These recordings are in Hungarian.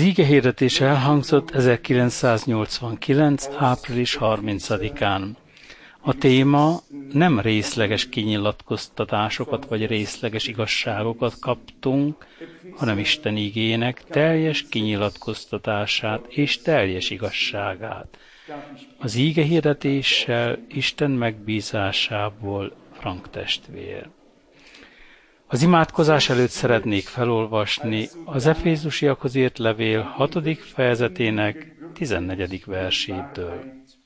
ígehirdetés elhangzott 1989. április 30-án. A téma: nem részleges kinyilatkoztatásokat vagy részleges igazságokat kaptunk, hanem Isten igének teljes kinyilatkoztatását és teljes igazságát. Az ígehirdetéssel Isten megbízásából Frank testvér. Az imádkozás előtt szeretnék felolvasni az Efézusiakhoz írt levél 6. fejezetének 14. versétől.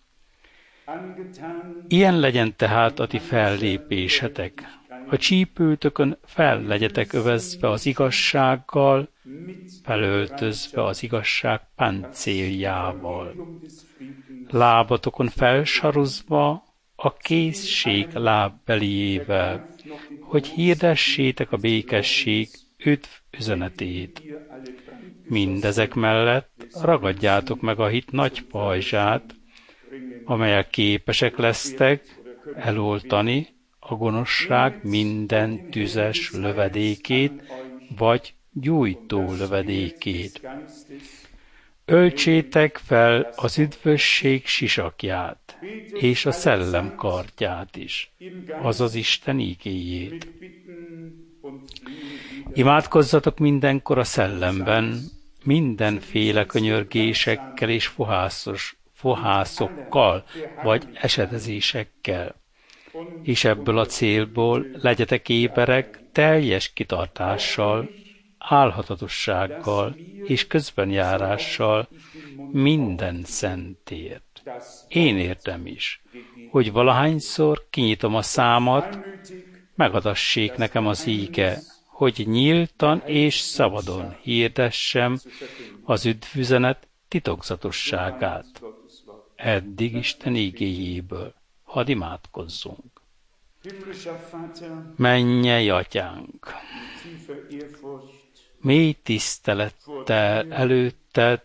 Ilyen legyen tehát a ti fellépésetek. A csípőtökön fel legyetek övezve az igazsággal, felöltözve az igazság páncéljával. Lábatokon felsarozva a készség lábbeliével, hogy hirdessétek a békesség üdv üzenetét. Mindezek mellett ragadjátok meg a hit nagy pajzsát, amelyel képesek lesztek eloltani a gonoszság minden tüzes lövedékét, vagy gyújtó lövedékét. Öltsétek fel az üdvösség sisakját, és a szellem kardját is, azaz Isten igéjét. Imádkozzatok mindenkor a szellemben, mindenféle könyörgésekkel és fohászokkal, vagy esedezésekkel. És ebből a célból legyetek éberek teljes kitartással, álhatatossággal és közbenjárással minden szentért. Én értem is, hogy valahányszor kinyitom a számat, megadassék nekem az íge, hogy nyíltan és szabadon hirdessem az üdvüzenet titokzatosságát. Eddig Isten igéjéből. Hadd imádkozzunk. Mennyei Atyánk, mély tisztelettel előtted,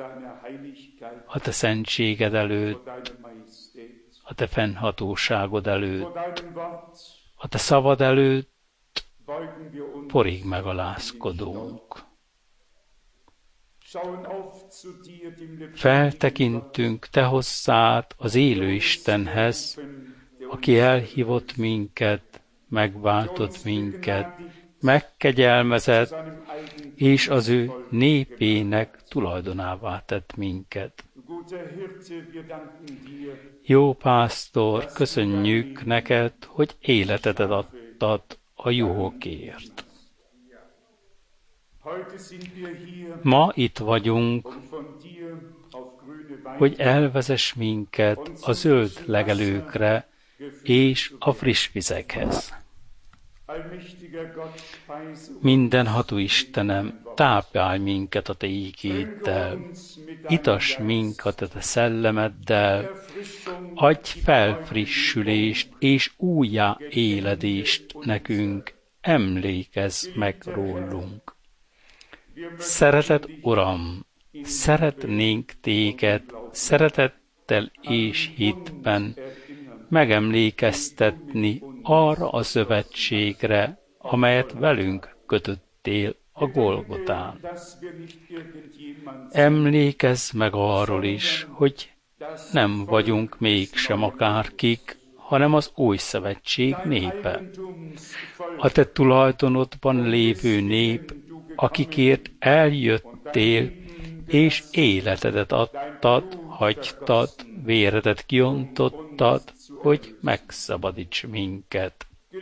a te szentséged előtt, a te fennhatóságod előtt, a te szavad előtt porig megalázkodunk. Feltekintünk te hozzád, az élő Istenhez, aki elhívott minket, megváltott minket, megkegyelmezett, és az ő népének tulajdonává tett minket. Jó pásztor, köszönjük neked, hogy életedet adtad a juhokért. Ma itt vagyunk, hogy elvezess minket a zöld legelőkre és a friss vizekhez. Mindenható Istenem, táplálj minket a te ígéddel, itass minket a te szellemeddel, adj felfrissülést és újjá éledést nekünk, emlékezz meg rólunk. Szeretett Uram, szeretnénk téged szeretettel és hitben megemlékeztetni arra a szövetségre, amelyet velünk kötöttél a Golgotán. Emlékezz meg arról is, hogy nem vagyunk mégsem akárkik, hanem az új szövetség népe. A te tulajdonodban lévő nép, akikért eljöttél, és életedet adtad, hagytad, véredet kiontottad, hogy megszabadíts minket.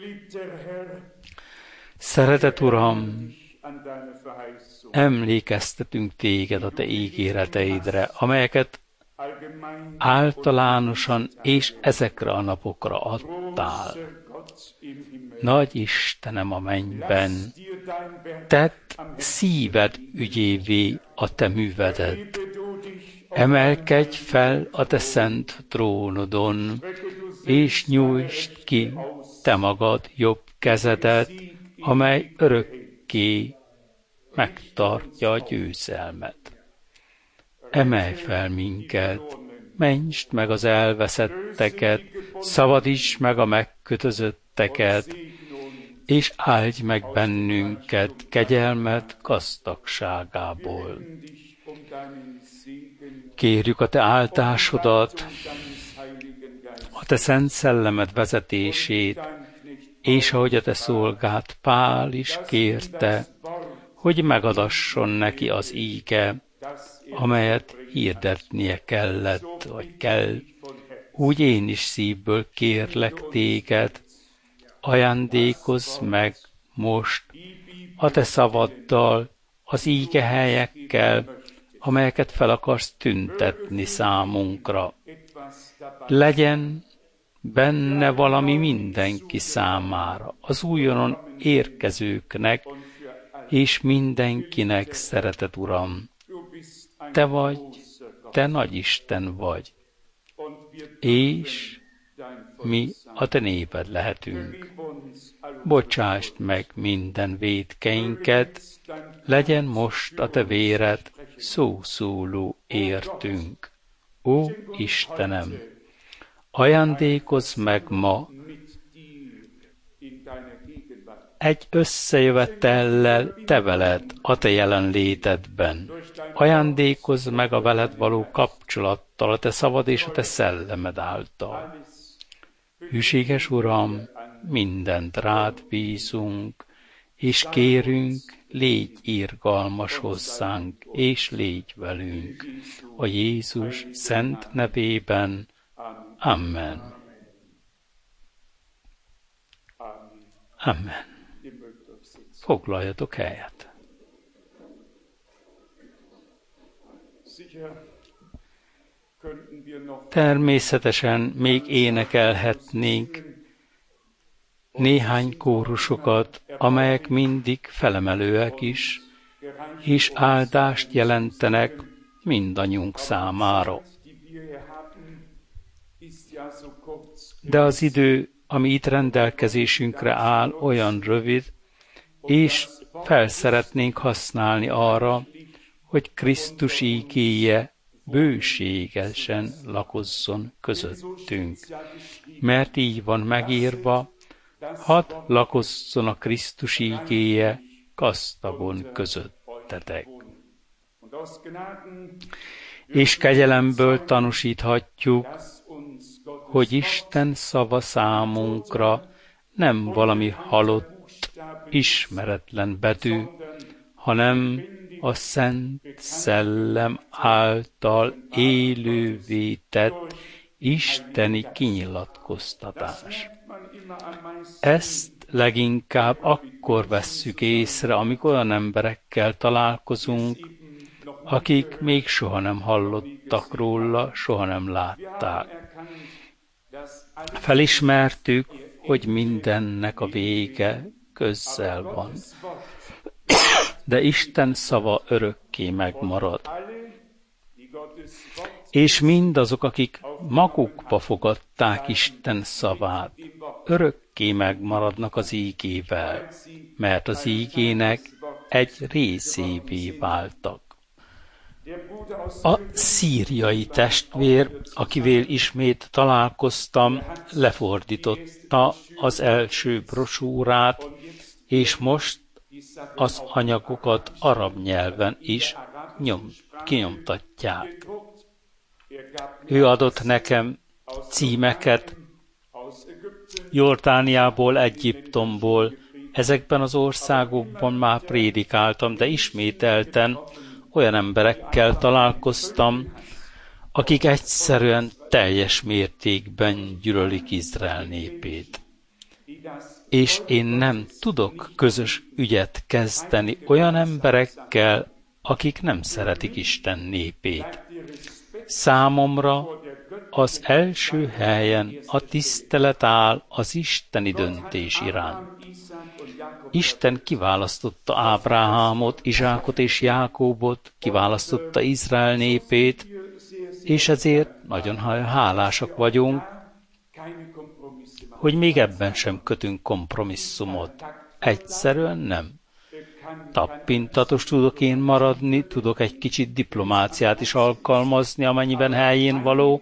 Szeretett Uram, emlékeztetünk téged a te ígéreteidre, amelyeket általánosan és ezekre a napokra adtál. Nagy Istenem a mennyben, tedd szíved ügyévé a te művedet. Emelkedj fel a te szent trónodon, és nyújtsd ki te magad jobb kezedet, amely örökké megtartja a győzelmet. Emelj fel minket, mentsd meg az elveszetteket, szabadíts meg a megkötözötteket, és áldj meg bennünket kegyelmed gazdagságából. Kérjük a te áldásodat, a te szent szellemed vezetését, és ahogy a te szolgád Pál is kérte, hogy megadasson neki az íge, amelyet hirdetnie kellett, vagy kell, úgy én is szívből kérlek téged, ajándékozz meg most a te szavaddal, az ígehelyekkel, amelyeket fel akarsz tüntetni számunkra. Legyen benne valami mindenki számára, az újonnan érkezőknek, és mindenkinek, szeretet Uram. Te vagy, te nagy Isten vagy, és mi a te néped lehetünk. Bocsásd meg minden vétkeinket, legyen most a te véred szószóló értünk. Ó Istenem, ajándékozz meg ma egy összejövetellel te veled a te jelenlétedben. Ajándékozz meg a veled való kapcsolattal, a te szavad és a te szellemed által. Hűséges Uram, mindent rád bízunk, és kérünk, légy irgalmas hozzánk, és légy velünk. A Jézus szent nevében. Amen. Amen. Foglaljatok helyet. Természetesen még énekelhetnénk néhány kórusokat, amelyek mindig felemelőek is, és áldást jelentenek mindannyiunk számára. De az idő, ami itt rendelkezésünkre áll, olyan rövid, és fel szeretnénk használni arra, hogy Krisztus ígéje bőségesen lakozzon közöttünk. Mert így van megírva, hadd lakozzon a Krisztus ígéje gazdagon közöttetek. És kegyelemből tanúsíthatjuk, hogy Isten szava számunkra nem valami halott, ismeretlen betű, hanem a Szent Szellem által élővé tett isteni kinyilatkoztatás. Ezt leginkább akkor vesszük észre, amikor olyan emberekkel találkozunk, akik még soha nem hallottak róla, soha nem látták. Felismertük, hogy mindennek a vége közel van. De Isten szava örökké megmarad. És mindazok, akik magukba fogadták Isten szavát, örökké megmaradnak az ígével, mert az ígének egy részévé váltak. A szíriai testvér, akivel ismét találkoztam, lefordította az első brosúrát, és most az anyagokat arab nyelven is kinyomtatják. Ő adott nekem címeket Jordániából, Egyiptomból. Ezekben az országokban már prédikáltam, de ismételten olyan emberekkel találkoztam, akik egyszerűen teljes mértékben gyűlölik Izrael népét. És én nem tudok közös ügyet kezdeni olyan emberekkel, akik nem szeretik Isten népét. Számomra az első helyen a tisztelet áll az isteni döntés iránt. Isten kiválasztotta Ábrahámot, Izsákot és Jákóbot, kiválasztotta Izrael népét, és ezért nagyon hálásak vagyunk, hogy még ebben sem kötünk kompromisszumot. Egyszerűen nem. Tappintatos tudok én maradni, tudok egy kicsit diplomáciát is alkalmazni, amennyiben helyén való,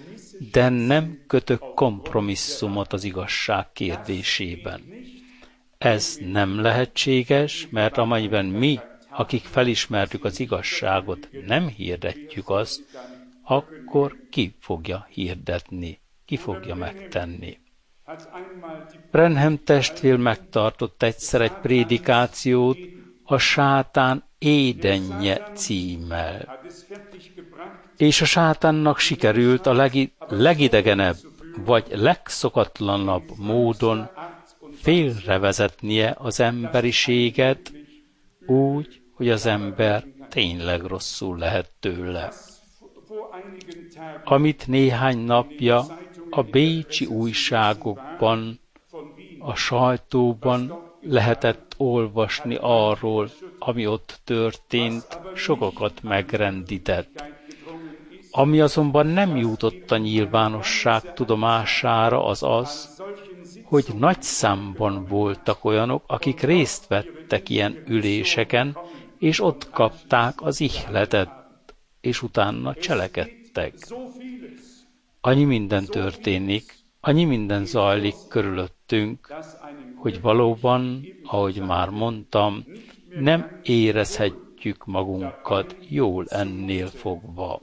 de nem kötök kompromisszumot az igazság kérdésében. ez nem lehetséges, mert amennyiben mi, akik felismertük az igazságot, nem hirdetjük azt, akkor ki fogja hirdetni, ki fogja megtenni. Branham testvér megtartott egyszer egy prédikációt a Sátán édenje címmel. És a sátánnak sikerült a legidegenebb vagy legszokatlanabb módon félrevezetnie az emberiséget úgy, hogy az ember tényleg rosszul lehet tőle. Amit néhány napja a bécsi újságokban, a sajtóban lehetett olvasni arról, ami ott történt, sokakat megrendített. Ami azonban nem jutott a nyilvánosság tudomására, az az, hogy nagy számban voltak olyanok, akik részt vettek ilyen üléseken, és ott kapták az ihletet, és utána cselekedtek. Annyi minden történik, annyi minden zajlik körülöttünk, hogy valóban, ahogy már mondtam, nem érezhetjük magunkat jól ennél fogva.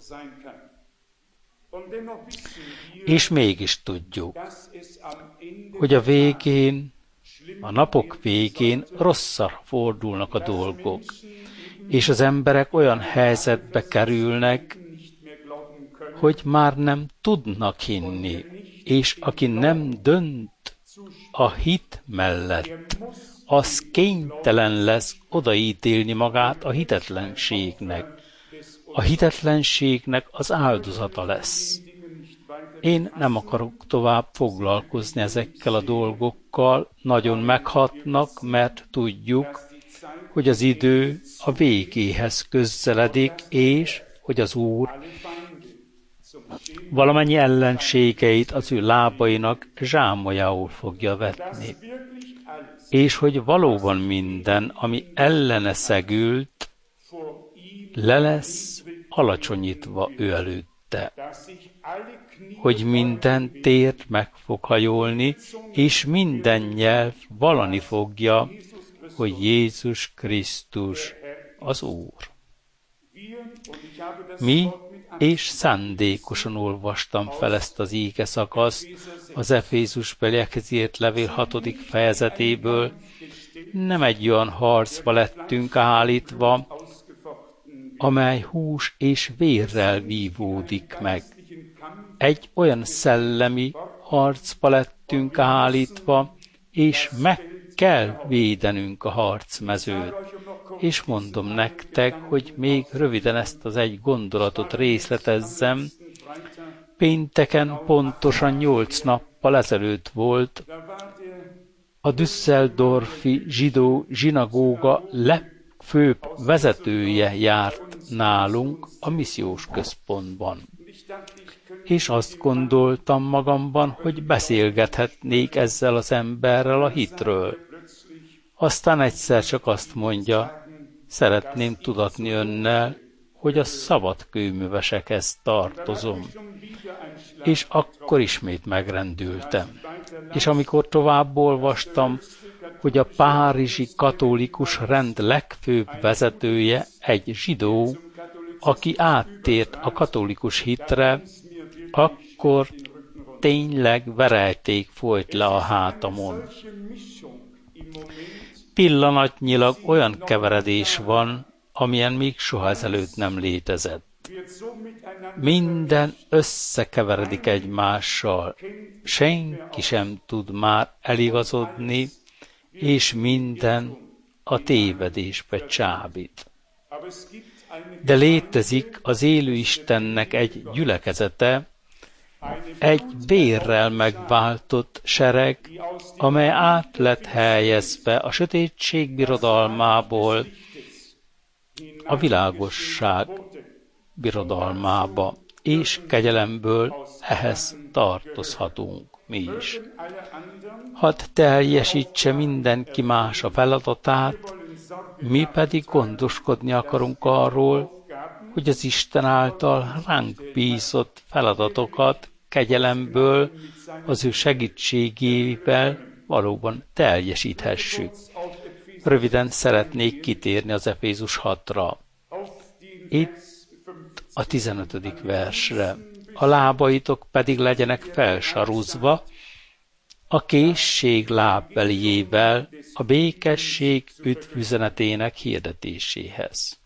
És mégis tudjuk, hogy a végén, a napok végén rosszra fordulnak a dolgok, és az emberek olyan helyzetbe kerülnek, hogy már nem tudnak hinni, és aki nem dönt a hit mellett, az kénytelen lesz odaítélni magát a hitetlenségnek. A hitetlenségnek az áldozata lesz. Én nem akarok tovább foglalkozni ezekkel a dolgokkal, nagyon meghatnak, mert tudjuk, hogy az idő a végéhez közeledik, és hogy az Úr valamennyi ellenségeit az ő lábainak zsámolyául fogja vetni. És hogy valóban minden, ami ellene szegült, le lesz alacsonyítva ő előtte. Hogy minden tért meg fog hajolni, és minden nyelv vallani fogja, hogy Jézus Krisztus az Úr. Mi, és szándékosan olvastam fel ezt az ígeszakaszt az Efézusbeliekhez írt levél 6. fejezetéből, nem egy olyan harcba lettünk állítva, amely hús és vérrel vívódik meg. Egy olyan szellemi harcba lettünk állítva, és meg kell védenünk a harcmezőt. És mondom nektek, hogy még röviden ezt az egy gondolatot részletezzem. Pénteken pontosan 8 nappal ezelőtt volt a Düsseldorfi zsidó zsinagóga legfőbb vezetője járt nálunk a missziós központban. És azt gondoltam magamban, hogy beszélgethetnék ezzel az emberrel a hitről. Aztán egyszer csak azt mondja, szeretném tudatni önnel, hogy a szabadkőművesekhez tartozom. És akkor ismét megrendültem. És amikor tovább olvastam, hogy a párizsi katolikus rend legfőbb vezetője egy zsidó, aki áttért a katolikus hitre, akkor tényleg verejték folyt le a hátamon. Pillanatnyilag olyan keveredés van, amilyen még soha ezelőtt nem létezett. Minden összekeveredik egymással, senki sem tud már eligazodni, és minden a tévedésbe csábít. De létezik az élő Istennek egy gyülekezete, egy vérrel megváltott sereg, amely át lett helyezve a sötétség birodalmából a világosság birodalmába, és kegyelemből ehhez tartozhatunk mi is. Hadd teljesítse mindenki más a feladatát, mi pedig gondoskodni akarunk arról, hogy az Isten által ránk bízott feladatokat kegyelemből, az ő segítségével valóban teljesíthessük. Röviden szeretnék kitérni az Efézus 6-ra. Itt a 15. versre. A lábaitok pedig legyenek felsarúzva, a készség lábbelijével a békesség üdvüzenetének hirdetéséhez.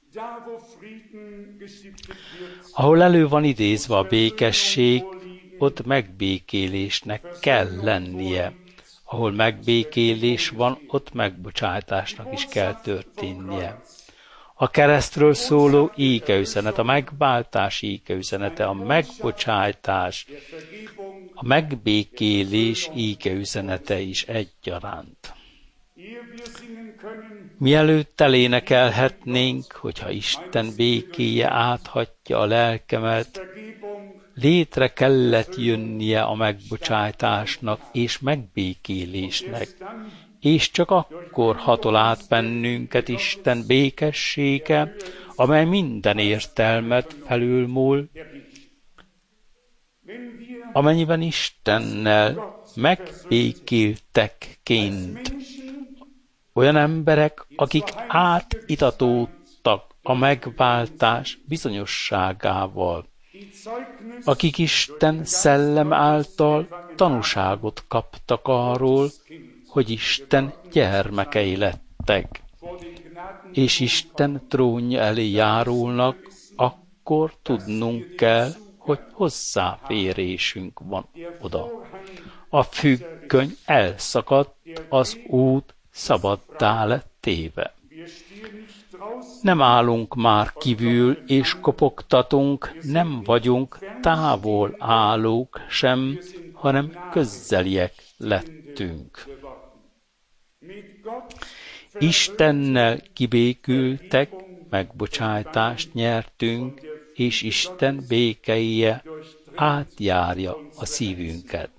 Ahol elő van idézve a békesség, ott megbékélésnek kell lennie. Ahol megbékélés van, ott megbocsátásnak is kell történnie. A keresztről szóló égeüzenet, a megváltás égeüzenete, a megbocsátás, a megbékélés égeüzenete is egyaránt. Mielőtt elénekelhetnénk, hogyha Isten békéje áthatja a lelkemet, létre kellett jönnie a megbocsátásnak és megbékélésnek, és csak akkor hatol át bennünket Isten békessége, amely minden értelmet felülmúl, amennyiben Istennel megbékéltekként olyan emberek, akik átitatódtak a megváltás bizonyosságával, akik Isten szellem által tanúságot kaptak arról, hogy Isten gyermekei lettek, és Isten trónja elé járulnak, akkor tudnunk kell, hogy hozzáférésünk van oda. A függöny elszakadt, az út szabaddá lett téve. Nem állunk már kívül és kopogtatunk, nem vagyunk távol állók sem, hanem közeliek lettünk. Istennel kibékültek, megbocsátást nyertünk, és Isten békéje átjárja a szívünket.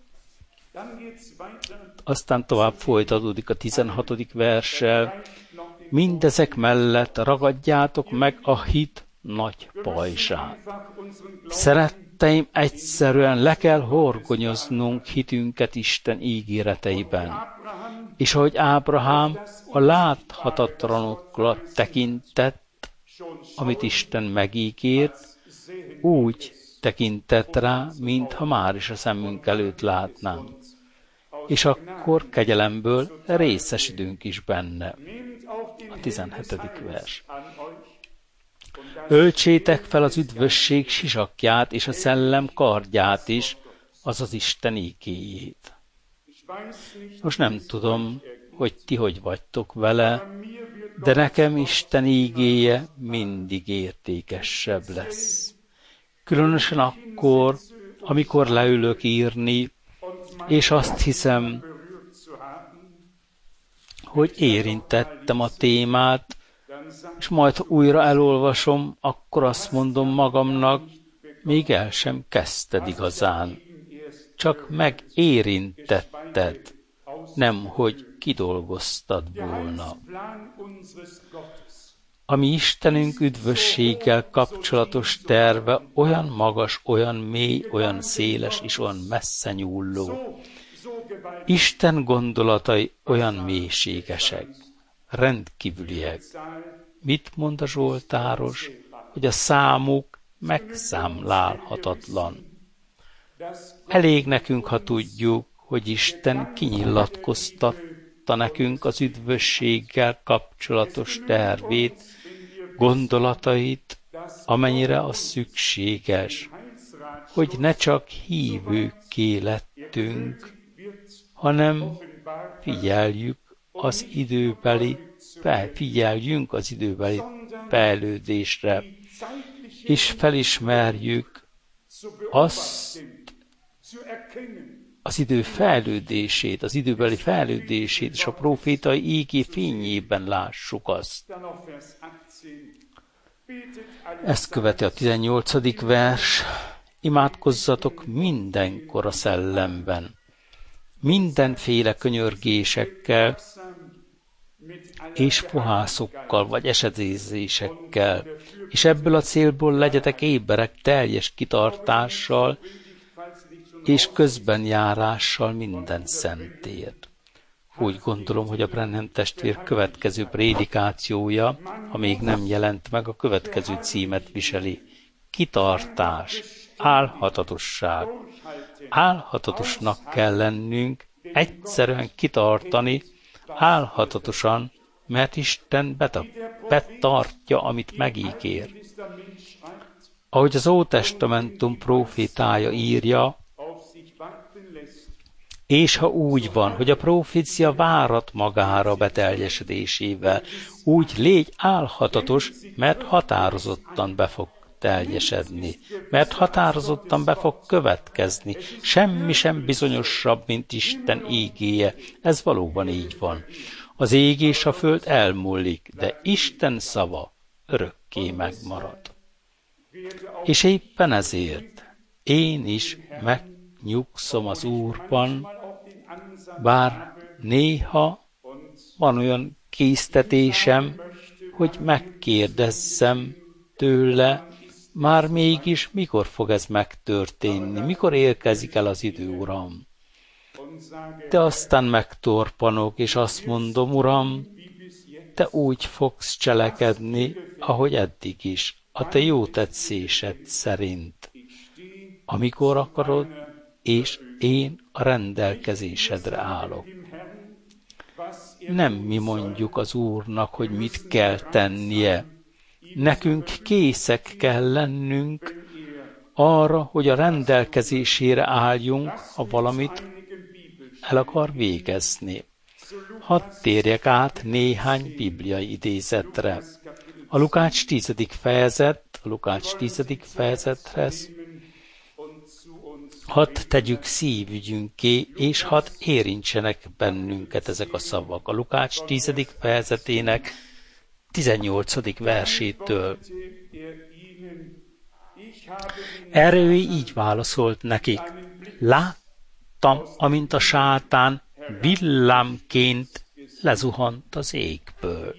Aztán tovább folytatódik a 16. verssel. Mindezek mellett ragadjátok meg a hit nagy pajzsát. Szeretteim, egyszerűen le kell horgonyoznunk hitünket Isten ígéreteiben. És ahogy Ábrahám a láthatatlanokra tekintett, amit Isten megígért, úgy tekintett rá, mintha már is a szemünk előtt látnánk. És akkor kegyelemből részesülünk is benne. A 17. vers. Öltsétek fel az üdvösség sisakját és a szellem kardját is, azaz Isten ígéjét. Most nem tudom, hogy ti hogy vagytok vele, de nekem Isten ígéje mindig értékesebb lesz. Különösen akkor, amikor leülök írni, és azt hiszem, hogy érintettem a témát, és majd újra elolvasom, akkor azt mondom magamnak, még el sem kezdted igazán. Csak megérintetted, nem hogy kidolgoztad volna. A mi Istenünk üdvösséggel kapcsolatos terve olyan magas, olyan mély, olyan széles és olyan messze nyúló. Isten gondolatai olyan mélységesek, rendkívüliek. Mit mond a Zsoltáros? Hogy a számuk megszámlálhatatlan. Elég nekünk, ha tudjuk, hogy Isten kinyilatkoztatta nekünk az üdvösséggel kapcsolatos tervét, gondolatait, amennyire az szükséges, hogy ne csak hívőkké lettünk, hanem figyeljünk az időbeli fejlődésre, és felismerjük azt az idő fejlődését, az időbeli fejlődését, és a prófétai ígé fényében lássuk azt. Ezt követi a 18. vers. Imádkozzatok mindenkor a szellemben, mindenféle könyörgésekkel és fohászokkal vagy esedézésekkel, és ebből a célból legyetek éberek teljes kitartással és közbenjárással minden szentért. Úgy gondolom, hogy a Branham testvér következő prédikációja, ha még nem jelent meg, a következő címet viseli. Kitartás, álhatatosság. Álhatatosnak kell lennünk, egyszerűen kitartani, álhatatosan, mert Isten betartja, amit megígér. Ahogy az Ótestamentum prófétája írja, és ha úgy van, hogy a profécia várat magára beteljesedésével, úgy légy álhatatos, mert határozottan be fog teljesedni, mert határozottan be fog következni. Semmi sem bizonyosabb, mint Isten ígéje. Ez valóban így van. Az ég és a föld elmúlik, de Isten szava örökké megmarad. És éppen ezért én is megnyugszom az Úrban, bár néha van olyan késztetésem, hogy megkérdezzem tőle, már mégis mikor fog ez megtörténni, mikor érkezik el az idő, Uram. De aztán megtorpanok, és azt mondom, Uram, te úgy fogsz cselekedni, ahogy eddig is, a te jó tetszésed szerint, amikor akarod, és én a rendelkezésedre állok. Nem mi mondjuk az Úrnak, hogy mit kell tennie. Nekünk készek kell lennünk arra, hogy a rendelkezésére álljunk, ha valamit el akar végezni. Hadd térjek át néhány bibliai idézetre. A Lukács 10. fejezethez hadd tegyük szívügyünké, és hadd érintsenek bennünket ezek a szavak. A Lukács 10. fejezetének 18. versétől. Erre ő így válaszolt nekik: láttam, amint a sátán villámként lezuhant az égből.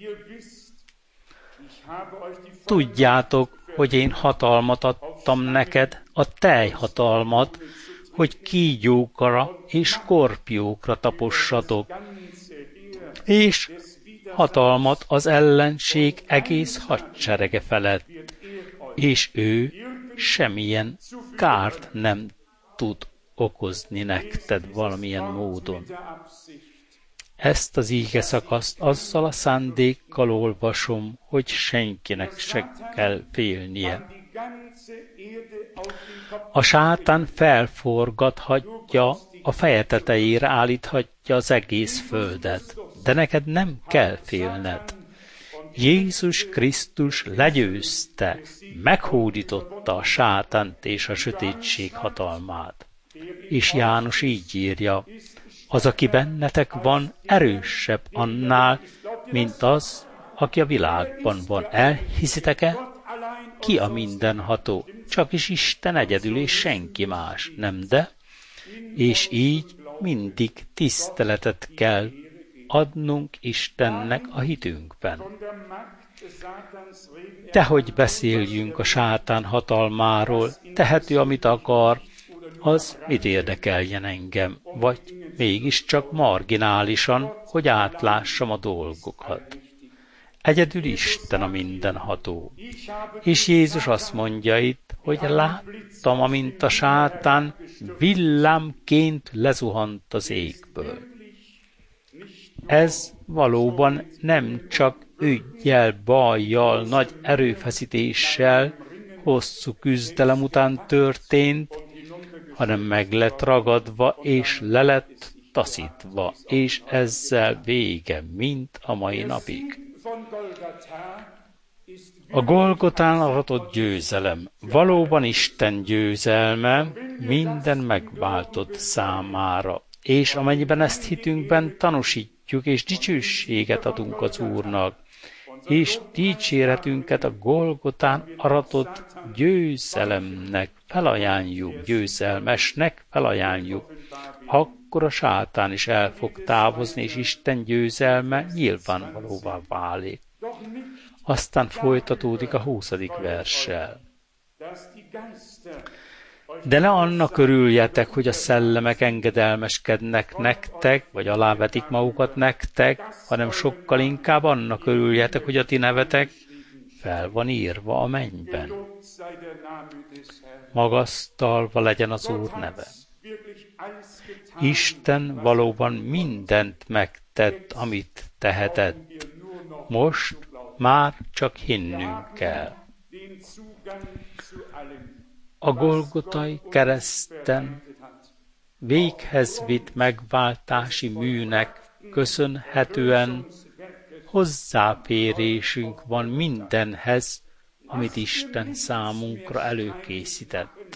Tudjátok, hogy én hatalmat adtam neked, a tejhatalmat, hogy kígyókra és skorpiókra tapossatok, és hatalmat az ellenség egész hadserege felett, és ő semmilyen kárt nem tud okozni nekted valamilyen módon. Ezt az ígeszakaszt azzal a szándékkal olvasom, hogy senkinek se kell félnie. A sátán felforgathatja, a feje tetejére állíthatja az egész földet, de neked nem kell félned. Jézus Krisztus legyőzte, meghódította a sátánt és a sötétség hatalmát. És János így írja: az, aki bennetek van, erősebb annál, mint az, aki a világban van. Elhiszitek-e? Ki a mindenható? Csak is Isten egyedül, és senki más, nem de? És így mindig tiszteletet kell adnunk Istennek a hitünkben. Tehogy beszéljünk a sátán hatalmáról, tehető, amit akar, az mit érdekeljen engem, vagy mégiscsak marginálisan, hogy átlássam a dolgokat. Egyedül Isten a mindenható. És Jézus azt mondja itt, hogy láttam, amint a sátán villámként lezuhant az égből. Ez valóban nem csak üggyel, bajjal, nagy erőfeszítéssel, hosszú küzdelem után történt, hanem meg lett ragadva, és le lett taszítva, és ezzel vége, mint a mai napig. A Golgotán aratott győzelem valóban Isten győzelme minden megváltott számára, és amennyiben ezt hitünkben tanúsítjuk, és dicsőséget adunk az Úrnak, és dicséretünket a Golgotán aratott győzelemnek felajánljuk, győzelmesnek felajánljuk, akkor a sátán is el fog távozni, és Isten győzelme nyilvánvalóvá válik. Aztán folytatódik a 20. verssel. De ne annak örüljetek, hogy a szellemek engedelmeskednek nektek, vagy alávetik magukat nektek, hanem sokkal inkább annak örüljetek, hogy a ti nevetek fel van írva a mennyben. Magasztalva legyen az Úr neve. Isten valóban mindent megtett, amit tehetett. Most már csak hinnünk kell. A Golgotai kereszten véghez vitt megváltási műnek köszönhetően hozzáférésünk van mindenhez, amit Isten számunkra előkészített.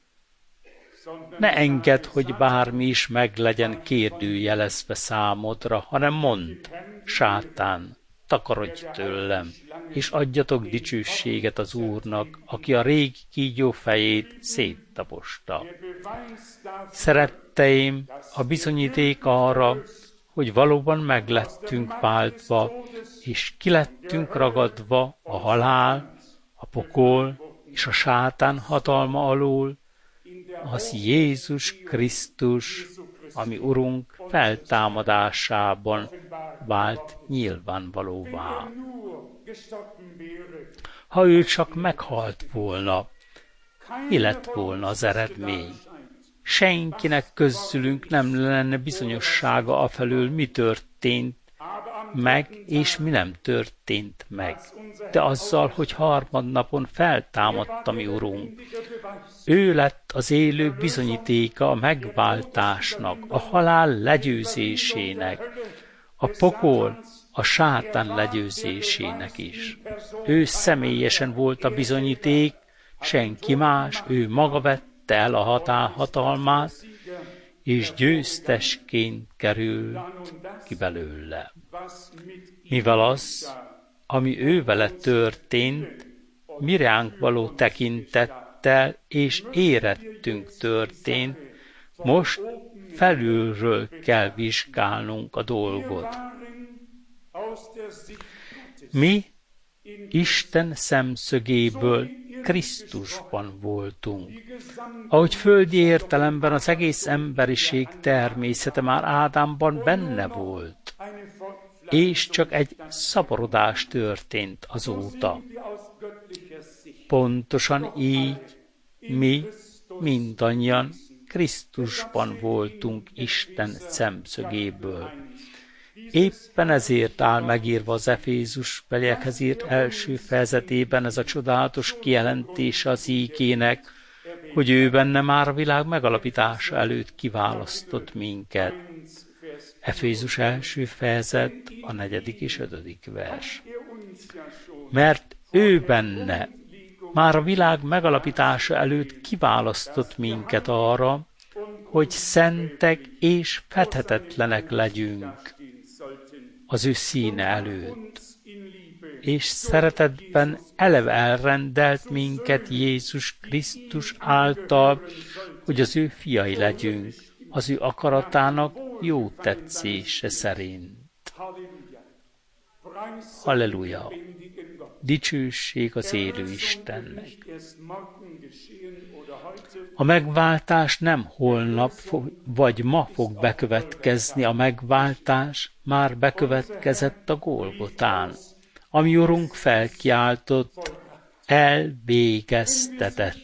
Ne engedd, hogy bármi is meglegyen kérdőjelezve számodra, hanem mondd, sátán, takarodj tőlem, és adjatok dicsőséget az Úrnak, aki a régi kígyó fejét széttaposta. Szeretteim, a bizonyíték arra, hogy valóban meglettünk váltva, és kilettünk ragadva a halál, a pokol és a sátán hatalma alól, az Jézus Krisztus, ami Urunk feltámadásában vált nyilvánvalóvá. Ha ő csak meghalt volna, mi lett volna az eredmény? Senkinek közülünk nem lenne bizonyossága afelől, mi történt meg, és mi nem történt meg. De azzal, hogy harmadnapon feltámadt a mi Urunk, ő lett az élő bizonyítéka a megváltásnak, a halál legyőzésének, a pokol, a sátán legyőzésének is. Ő személyesen volt a bizonyíték, senki más, ő maga vette el a hatalmát, és győztesként került ki belőle. Mivel az, ami ő vele történt, mi ránk való tekintettel és érettünk történt, most felülről kell vizsgálnunk a dolgot. Mi Isten szemszögéből Krisztusban voltunk. Ahogy földi értelemben az egész emberiség természete már Ádámban benne volt, és csak egy szaporodás történt azóta. Pontosan így mi mindannyian Krisztusban voltunk Isten szemszögéből. Éppen ezért áll megírva az Efézusbeliekhez írt első fejezetében ez a csodálatos kijelentése az ígének, hogy ő benne már a világ megalapítása előtt kiválasztott minket. Efézus első fejezet, a 4. és 5. vers. Mert ő benne már a világ megalapítása előtt kiválasztott minket arra, hogy szentek és fethetetlenek legyünk az ő színe előtt, és szeretetben eleve elrendelt minket Jézus Krisztus által, hogy az ő fiai legyünk, az ő akaratának jó tetszése szerint. Halleluja! Dicsőség az élő Istennek! A megváltás nem holnap vagy ma fog bekövetkezni, a megváltás már bekövetkezett a Golgotán. Ami Urunk felkiáltott, elvégeztetett.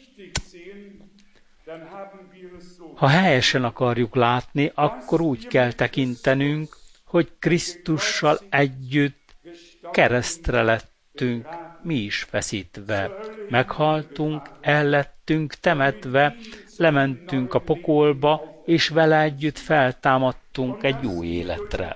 Ha helyesen akarjuk látni, akkor úgy kell tekintenünk, hogy Krisztussal együtt keresztre lettünk, mi is feszítve. Meghaltunk, ellettünk temetve, lementünk a pokolba, és vele együtt feltámadtunk egy új életre.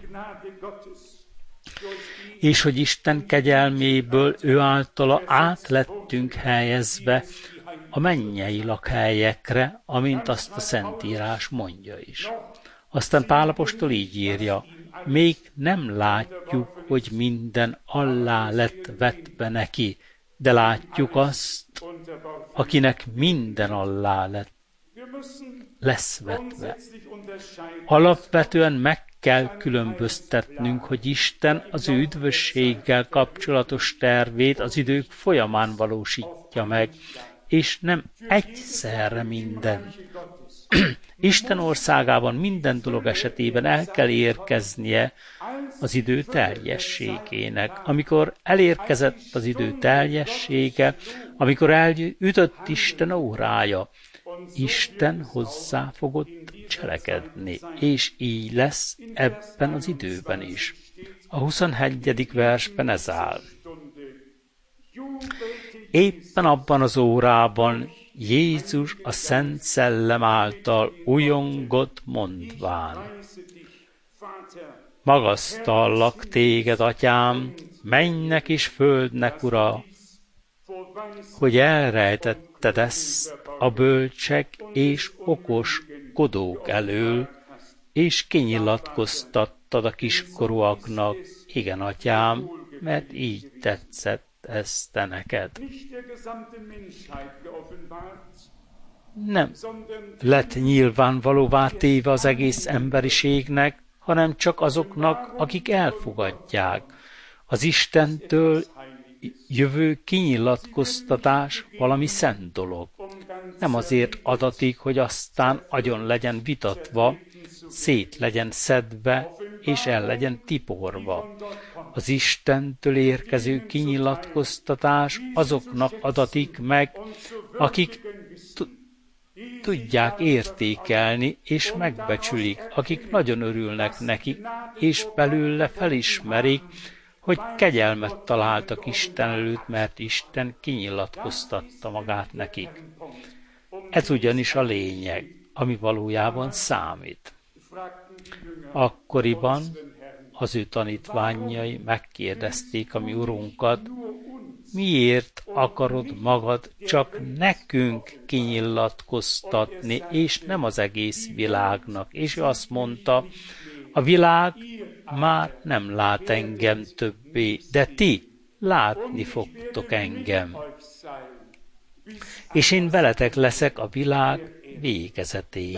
És hogy Isten kegyelméből ő általa át lettünk helyezve a mennyei lakhelyekre, amint azt a Szentírás mondja is. Aztán Pál apostol így írja, még nem látjuk, hogy minden allá lett vetve neki, de látjuk azt, akinek minden allá lesz vetve. Alapvetően meg kell különböztetnünk, hogy Isten az ő üdvösséggel kapcsolatos tervét az idők folyamán valósítja meg, és nem egyszerre minden. Isten országában minden dolog esetében el kell érkeznie az idő teljességének. Amikor elérkezett az idő teljessége, amikor elütött Isten órája, Isten hozzá fogott cselekedni, és így lesz ebben az időben is. A 21. versben ez áll. Éppen abban az órában Jézus a Szent Szellem által ujjongott mondván: magasztallak téged, Atyám, mennynek és földnek Ura, hogy elrejtetted ezt a bölcsek és okoskodók elől, és kinyilatkoztattad a kiskorúaknak. Igen, Atyám, mert így tetszett ez te neked. Nem lett nyilvánvalóvá téve az egész emberiségnek, hanem csak azoknak, akik elfogadják. Az Istentől jövő kinyilatkoztatás valami szent dolog. Nem azért adatik, hogy aztán agyon legyen vitatva, szét legyen szedve, és el legyen tiporva. Az Istentől érkező kinyilatkoztatás azoknak adatik meg, akik tudják értékelni, és megbecsülik, akik nagyon örülnek neki, és belőle felismerik, hogy kegyelmet találtak Isten előtt, mert Isten kinyilatkoztatta magát nekik. Ez ugyanis a lényeg, ami valójában számít. Akkoriban az ő tanítványai megkérdezték a mi Urunkat, miért akarod magad csak nekünk kinyilatkoztatni, és nem az egész világnak? És ő azt mondta, a világ már nem lát engem többé, de ti látni fogtok engem. És én veletek leszek a világ végezetéig.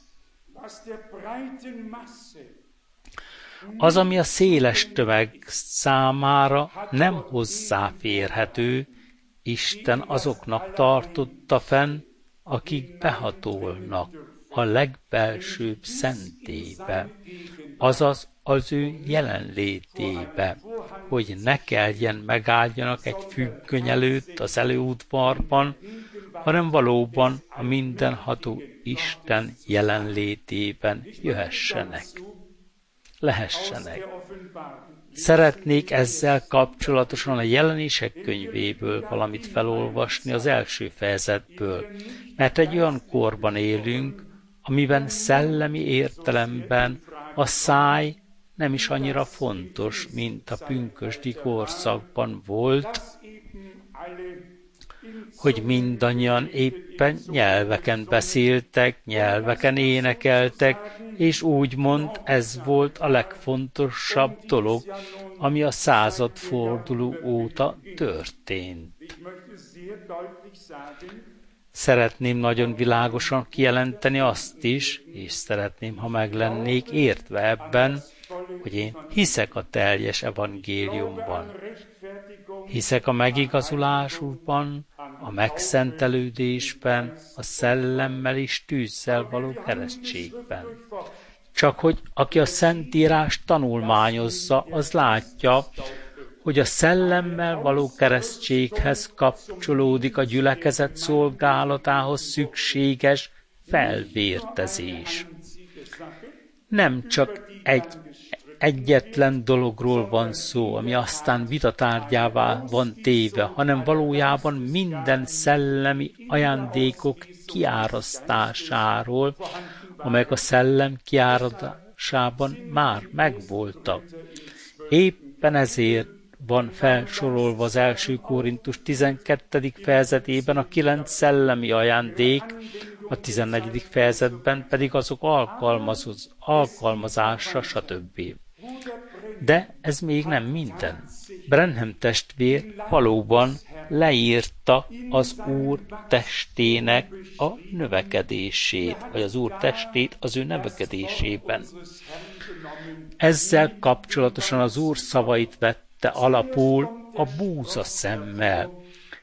Az, ami a széles tömeg számára nem hozzáférhető, Isten azoknak tartotta fenn, akik behatolnak a legbelsőbb szentébe, azaz az ő jelenlétébe, hogy ne kelljen megálljanak egy függöny előtt az előudvarban, hanem valóban a mindenható Isten jelenlétében jöhessenek, lehessenek. Szeretnék ezzel kapcsolatosan a Jelenések könyvéből valamit felolvasni az első fejezetből, mert egy olyan korban élünk, amiben szellemi értelemben a száj nem is annyira fontos, mint a pünkösdi korszakban volt, hogy mindannyian éppen nyelveken beszéltek, nyelveken énekeltek, és úgymond ez volt a legfontosabb dolog, ami a századforduló óta történt. Szeretném nagyon világosan kijelenteni azt is, és szeretném, ha meglennék értve ebben, hogy én hiszek a teljes evangéliumban. Hiszek a megigazulásukban, a megszentelődésben, a szellemmel és tűzzel való keresztségben. Csak hogy aki a Szentírást tanulmányozza, az látja, hogy a szellemmel való keresztséghez kapcsolódik a gyülekezet szolgálatához szükséges felvértezés. Nem csak egyetlen dologról van szó, ami aztán vitatárgyává van téve, hanem valójában minden szellemi ajándékok kiárasztásáról, amelyek a szellem kiáradásában már megvoltak. Éppen ezért van felsorolva az 1. Korintus 12. fejezetében a 9 szellemi ajándék, a 14. fejezetben pedig azok alkalmazása, stb. De ez még nem minden. Branham testvér valóban leírta az Úr testének a növekedését, vagy az Úr testét az ő növekedésében. Ezzel kapcsolatosan az Úr szavait vette alapul a búza szemmel,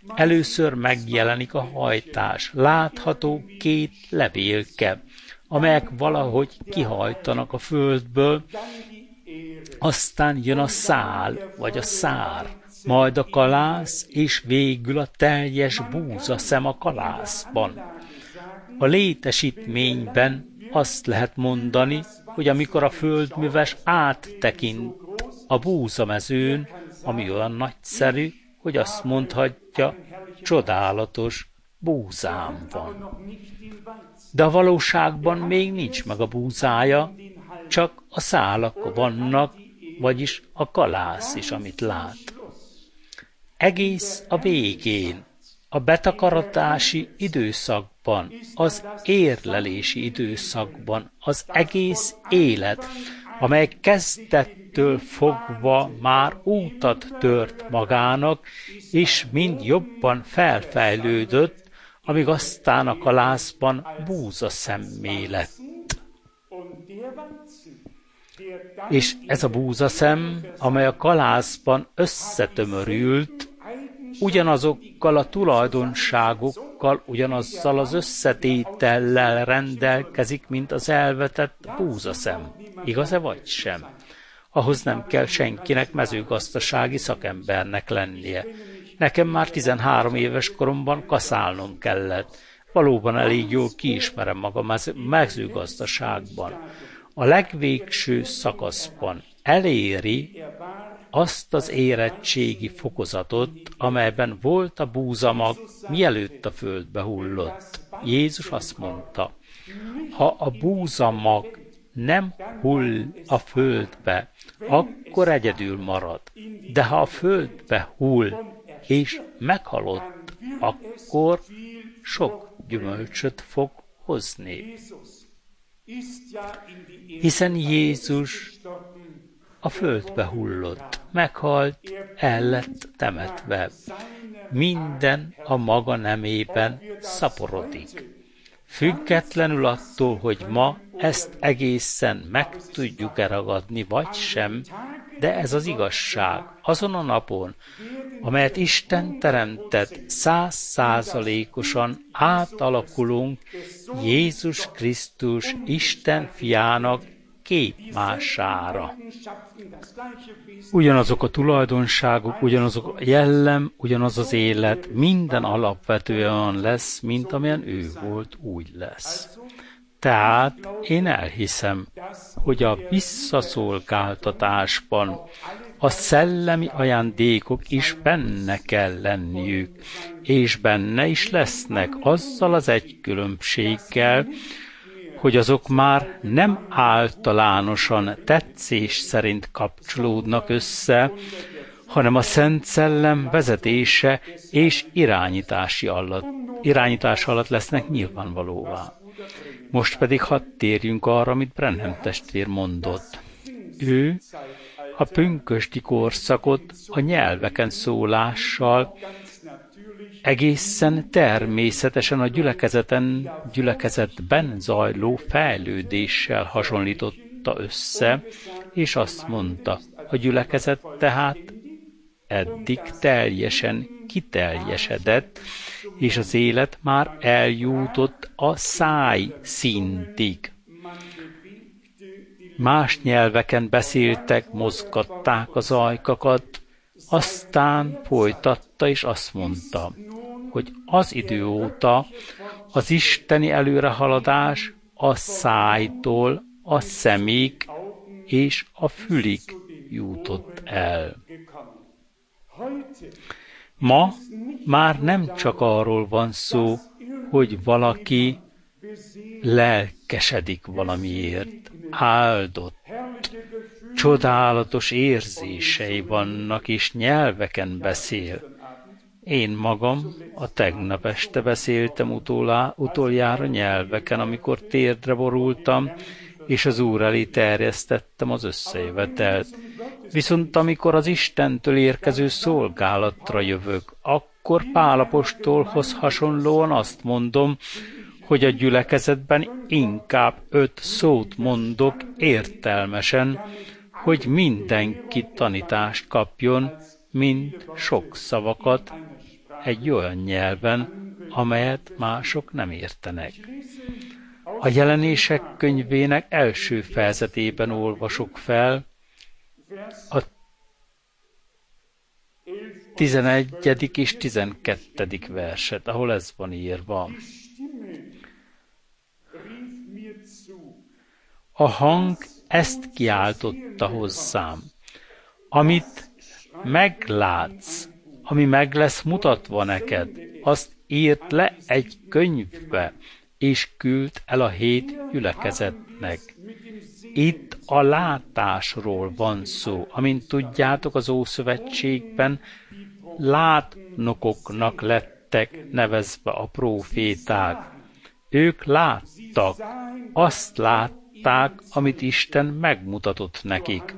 Először megjelenik a hajtás, látható 2 levélke, amelyek valahogy kihajtanak a földből, aztán jön a szál, vagy a szár, majd a kalász, és végül a teljes búzaszem a kalászban. A létesítményben azt lehet mondani, hogy amikor a földműves áttekint a búzamezőn, ami olyan nagyszerű, hogy azt mondhatja, csodálatos búzám van. De a valóságban még nincs meg a búzája, csak a szálak vannak, vagyis a kalász is, amit lát. Egész a végén, a betakarodási időszakban, az érlelési időszakban, az egész élet, amely kezdettől fogva már útat tört magának, és mind jobban felfejlődött, amíg aztán a kalászban búzaszemmé lett. És ez a búzaszem, amely a kalászban összetömörült, ugyanazokkal a tulajdonságokkal, ugyanazzal az összetétellel rendelkezik, mint az elvetett búzaszem. Igaz-e vagy sem? Ahhoz nem kell senkinek mezőgazdasági szakembernek lennie. Nekem már 13 éves koromban kaszálnom kellett. Valóban elég jól kiismerem magam mezőgazdaságban. A legvégső szakaszban eléri azt az érettségi fokozatot, amelyben volt a búzamag, mielőtt a földbe hullott. Jézus azt mondta, ha a búzamag nem hull a földbe, akkor egyedül marad. De ha a földbe hull és meghalott, akkor sok gyümölcsöt fog hozni. Hiszen Jézus a földbe hullott, meghalt, el lett temetve. Minden a maga nemében szaporodik. Függetlenül attól, hogy ma ezt egészen meg tudjuk-e ragadni, vagy sem, de ez az igazság. Azon a napon, amelyet Isten teremtett, 100%-osan átalakulunk Jézus Krisztus Isten fiának képmására. Ugyanazok a tulajdonságok, ugyanazok a jellem, ugyanaz az élet, minden alapvetően lesz, mint amilyen ő volt, úgy lesz. Tehát én elhiszem, hogy a visszaszolgáltatásban a szellemi ajándékok is benne kell lenniük, és benne is lesznek azzal az egy különbséggel, hogy azok már nem általánosan tetszés szerint kapcsolódnak össze, hanem a Szent Szellem vezetése és irányítás alatt lesznek nyilvánvalóvá. Most pedig hadd térjünk arra, amit Branham testvér mondott. Ő a pünkösdi korszakot a nyelveken szólással egészen természetesen a gyülekezetben zajló fejlődéssel hasonlította össze, és azt mondta, a gyülekezet tehát eddig teljesen kiteljesedett, és az élet már eljutott a száj szintig. Más nyelveken beszéltek, mozgatták az ajkakat, aztán folytatta, és azt mondta, hogy az idő óta az isteni előrehaladás a szájtól a szemig és a fülig jutott el. Ma már nem csak arról van szó, hogy valaki lelkesedik valamiért, áldott, csodálatos érzései vannak, és nyelveken beszél. Én magam a tegnap este beszéltem utoljára nyelveken, amikor térdre borultam, és az Úr elé terjesztettem az összejövetelt. Viszont amikor az Istentől érkező szolgálatra jövök, akkor Pál apostolhoz hasonlóan azt mondom, hogy a gyülekezetben inkább 5 szót mondok értelmesen, hogy mindenki tanítást kapjon, mint sok szavakat egy olyan nyelven, amelyet mások nem értenek. A Jelenések könyvének első fejezetében olvasok fel a 11. és 12. verset, ahol ez van írva. A hang ezt kiáltotta hozzám, amit meglátsz, ami meg lesz mutatva neked, azt írd le egy könyvbe, és küld el a 7 gyülekezetnek. Itt a látásról van szó. Amint tudjátok, az Ószövetségben látnokoknak lettek nevezve a próféták. Ők láttak, azt látták, amit Isten megmutatott nekik.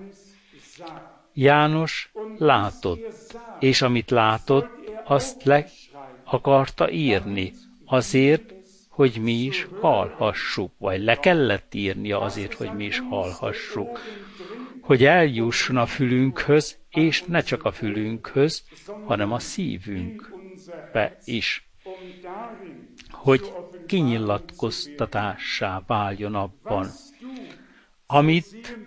János látott, és amit látott, azt le akarta írni, azért, hogy mi is hallhassuk, vagy le kellett írnia azért, hogy mi is hallhassuk, hogy eljusson a fülünkhöz, és ne csak a fülünkhöz, hanem a szívünkbe is, hogy kinyilatkoztatássá váljon abban, amit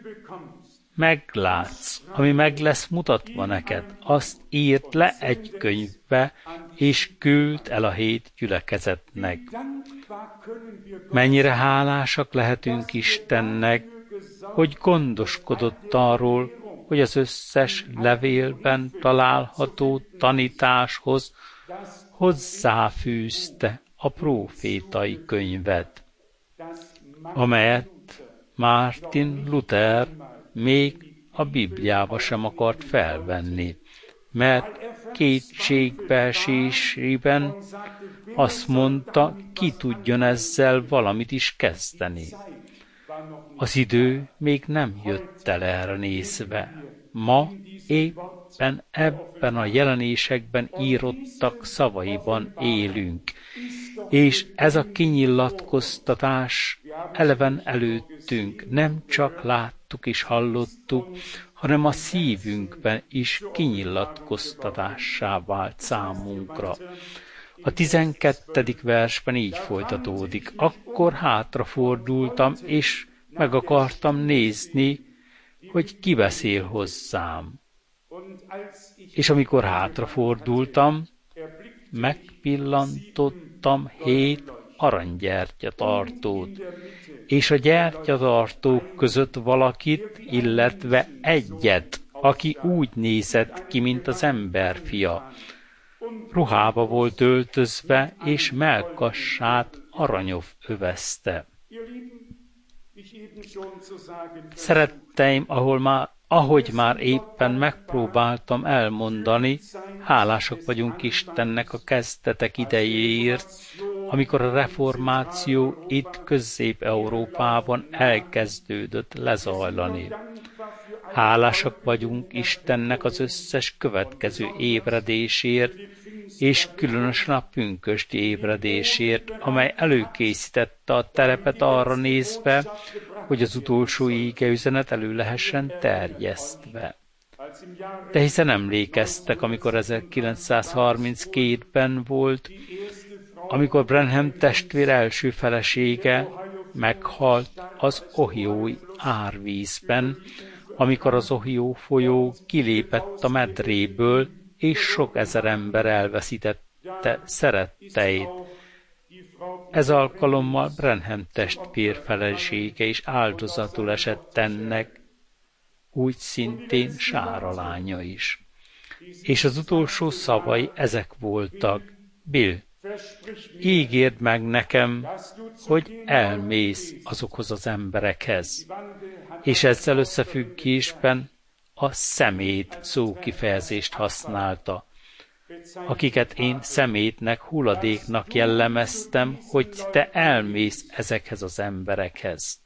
meglátsz, ami meg lesz mutatva neked, azt írd le egy könyvbe, és küld el a 7 gyülekezetnek. Mennyire hálásak lehetünk Istennek, hogy gondoskodott arról, hogy az összes levélben található tanításhoz hozzáfűzte a prófétai könyvet, amelyet Martin Luther még a Bibliába sem akart felvenni, mert kétségbeesésében azt mondta, ki tudjon ezzel valamit is kezdeni. Az idő még nem jött el erre nézve. Ma éppen ebben a jelenésekben írottak szavaiban élünk, és ez a kinyilatkoztatás eleven előttünk, nem csak láttuk és hallottuk, hanem a szívünkben is kinyilatkoztatássá vált számunkra. A 12. versben így folytatódik. Akkor hátrafordultam, és meg akartam nézni, hogy ki beszél hozzám. És amikor hátrafordultam, megpillantottam 7 aranygyertyatartót, és a gyertyatartók között valakit, illetve egyet, aki úgy nézett ki, mint az emberfia. Ruhába volt öltözve, és mellkassát aranyov övezte. Szeretteim, ahogy már éppen megpróbáltam elmondani, hálásak vagyunk Istennek a kezdetek idejéért, amikor a reformáció itt Közép-Európában elkezdődött lezajlani. Hálásak vagyunk Istennek az összes következő ébredésért, és különösen a pünkösdi ébredésért, amely előkészítette a terepet arra nézve, hogy az utolsó égeüzenet elő lehessen terjesztve. De hiszen emlékeztek, amikor 1932-ben volt, amikor Branham testvér első felesége meghalt az Ohiói árvízben, amikor az Ohio folyó kilépett a medréből, és sok ezer ember elveszítette szeretteit. Ez alkalommal Branham testvér felesége is áldozatul esett ennek, úgy szintén Sára lánya is. És az utolsó szavai ezek voltak: Bill, ígérd meg nekem, hogy elmész azokhoz az emberekhez. És ezzel összefüggésben a szemét szókifejezést használta, akiket én szemétnek, hulladéknak jellemeztem, hogy te elmész ezekhez az emberekhez.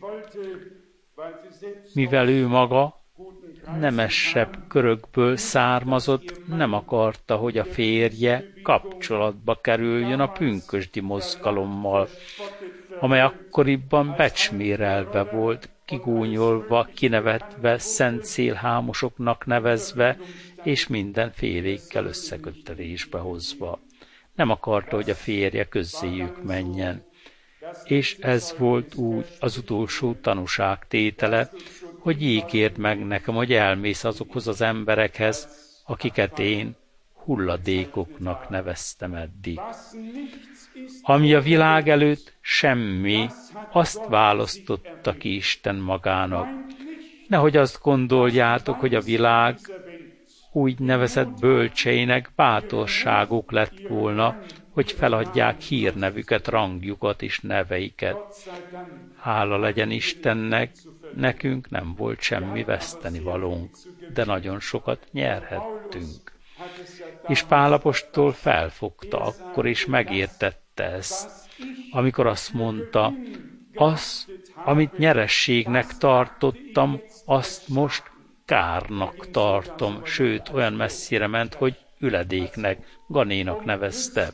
Mivel ő maga nemesebb körökből származott, nem akarta, hogy a férje kapcsolatba kerüljön a pünkösdi mozgalommal, amely akkoriban becsmérelve volt, kigúnyolva, kinevetve, szent szélhámosoknak nevezve, és minden félékkel összeköttetésbe hozva. Nem akarta, hogy a férje közzéjük menjen. És ez volt úgy az utolsó tanúságtétele, hogy ígérd meg nekem, hogy elmész azokhoz az emberekhez, akiket én hulladékoknak neveztem eddig. Ami a világ előtt semmi, azt választotta ki Isten magának. Nehogy azt gondoljátok, hogy a világ úgynevezett bölcseinek bátorságuk lett volna, hogy feladják hírnevüket, rangjukat és neveiket. Hála legyen Istennek, nekünk nem volt semmi vesztenivalónk, de nagyon sokat nyerhettünk. És Pál apostol felfogta akkor, és megértette ezt, amikor azt mondta, amit nyerességnek tartottam, azt most kárnak tartom, sőt, olyan messzire ment, hogy üledéknek, ganénak nevezte,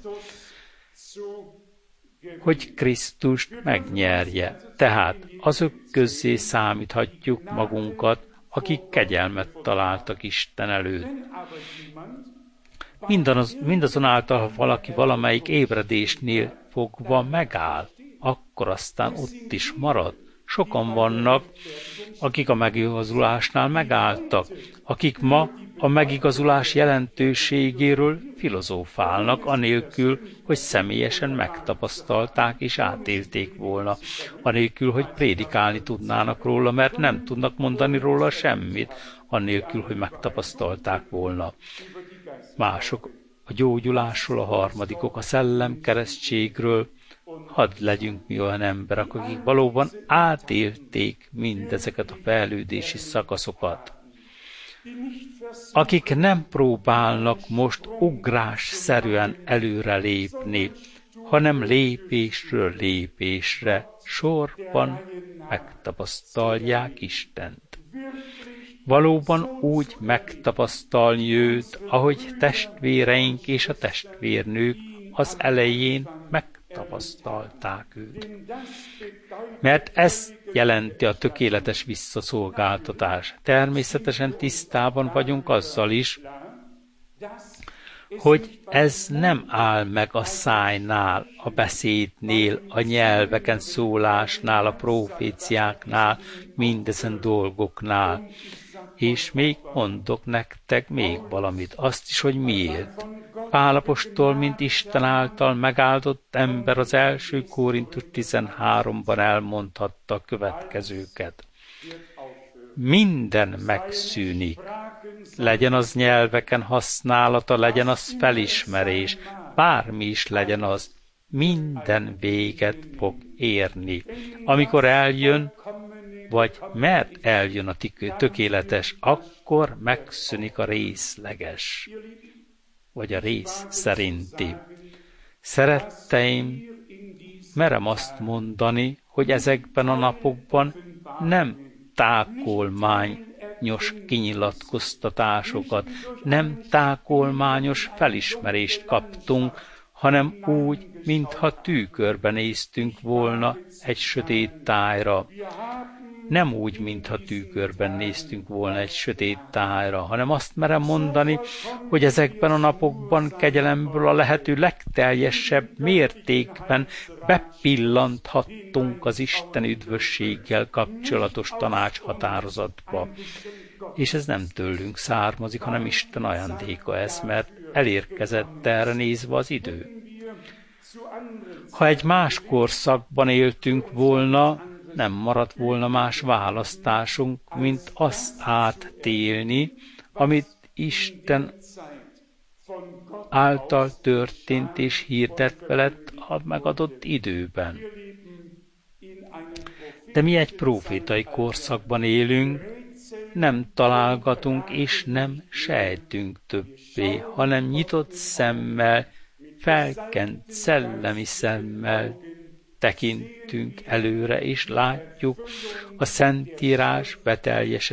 hogy Krisztust megnyerje. Tehát azok közzé számíthatjuk magunkat, akik kegyelmet találtak Isten előtt. Mindazonáltal, ha valaki valamelyik ébredésnél fogva megáll, akkor aztán ott is marad. Sokan vannak, akik a megigazulásnál megálltak, akik ma a megigazulás jelentőségéről filozófálnak, anélkül, hogy személyesen megtapasztalták és átélték volna, anélkül, hogy prédikálni tudnának róla, mert nem tudnak mondani róla semmit, anélkül, hogy megtapasztalták volna. Mások a gyógyulásról, a harmadikok a szellemkeresztségről. Hadd legyünk mi olyan emberek, akik valóban átélték mindezeket a fejlődési szakaszokat. Akik nem próbálnak most ugrásszerűen előre lépni, hanem lépésről lépésre sorban megtapasztalják Istent. Valóban úgy megtapasztalni őt, ahogy testvéreink és a testvérnők az elején megtapasztalták őt. Mert ez jelenti a tökéletes visszaszolgáltatás. Természetesen tisztában vagyunk azzal is, hogy ez nem áll meg a szájnál, a beszédnél, a nyelveken szólásnál, a proféciáknál, mindezen dolgoknál. És még mondok nektek még valamit, azt is, hogy miért. Pál apostol, mint Isten által megáldott ember, az első Korintus 13-ban elmondhatta a következőket. Minden megszűnik. Legyen az nyelveken használata, legyen az felismerés, bármi is legyen az, minden véget fog érni. Amikor eljön, vagy mert eljön a tökéletes, akkor megszűnik a részleges, vagy a rész szerinti. Szeretteim, merem azt mondani, hogy ezekben a napokban nem tákolmányos kinyilatkoztatásokat, nem tákolmányos felismerést kaptunk, hanem úgy, mintha tükörben néztünk volna egy sötét tájra. Nem úgy, mintha tükörben néztünk volna egy sötét tájra, hanem azt merem mondani, hogy ezekben a napokban kegyelemből a lehető legteljesebb mértékben bepillanthattunk az Isten üdvösséggel kapcsolatos tanácshatározatba. És ez nem tőlünk származik, hanem Isten ajándéka ez, mert elérkezett erre nézve az idő. Ha egy más korszakban éltünk volna, nem maradt volna más választásunk, mint azt átélni, amit Isten által történt és hirdetve lett a megadott időben. De mi egy profétai korszakban élünk, nem találgatunk és nem sejtünk többé, hanem nyitott szemmel, felkent szellemi szemmel tekintünk előre, és látjuk a Szentírás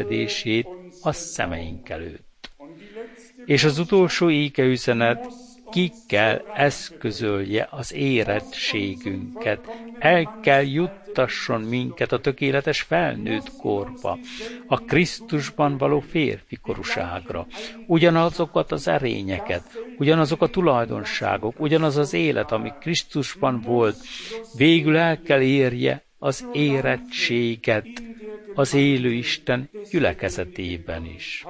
beteljesedését a szemeink előtt. És az utolsó égeüzenet ki kell eszközölje az érettségünket, el kell juttasson minket a tökéletes felnőtt korba, a Krisztusban való férfi korúságra. Ugyanazokat az erényeket, ugyanazok a tulajdonságok, ugyanaz az élet, ami Krisztusban volt, végül el kell érje az érettséget az élő Isten gyülekezetében is.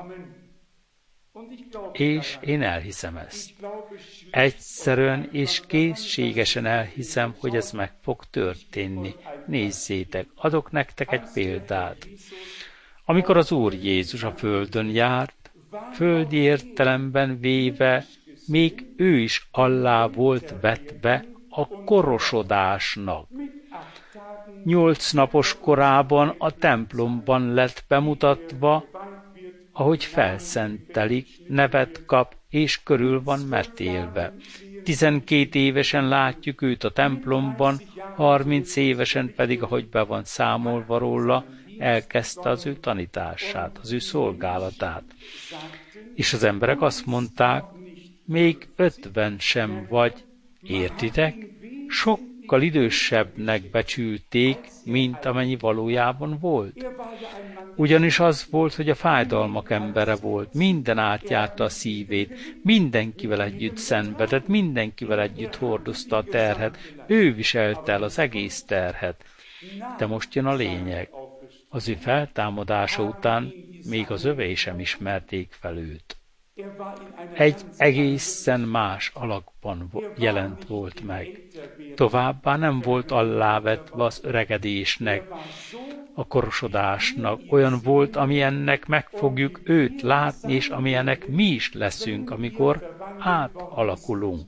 És én elhiszem ezt. Egyszerűen és készségesen elhiszem, hogy ez meg fog történni. Nézzétek, adok nektek egy példát. Amikor az Úr Jézus a földön járt, földi értelemben véve, még ő is alá volt vetve a korosodásnak. 8 napos korában a templomban lett bemutatva, ahogy felszentelik, nevet kap, és körül van metélve. 12 évesen látjuk őt a templomban, 30 évesen pedig, ahogy be van számolva róla, elkezdte az ő tanítását, az ő szolgálatát. És az emberek azt mondták, még 50 sem vagy, értitek? Sokkal idősebbnek becsülték, mint amennyi valójában volt. Ugyanis az volt, hogy a fájdalmak embere volt, minden átjárta a szívét, mindenkivel együtt szenvedett, mindenkivel együtt hordozta a terhet, ő viselte el az egész terhet. De most jön a lényeg. Az ő feltámadása után még az övei sem ismerték fel őt. Egy egészen más alakban jelent volt meg. Továbbá nem volt alávetve az öregedésnek, a korosodásnak. Olyan volt, amilyennek meg fogjuk őt látni, és amilyennek mi is leszünk, amikor átalakulunk.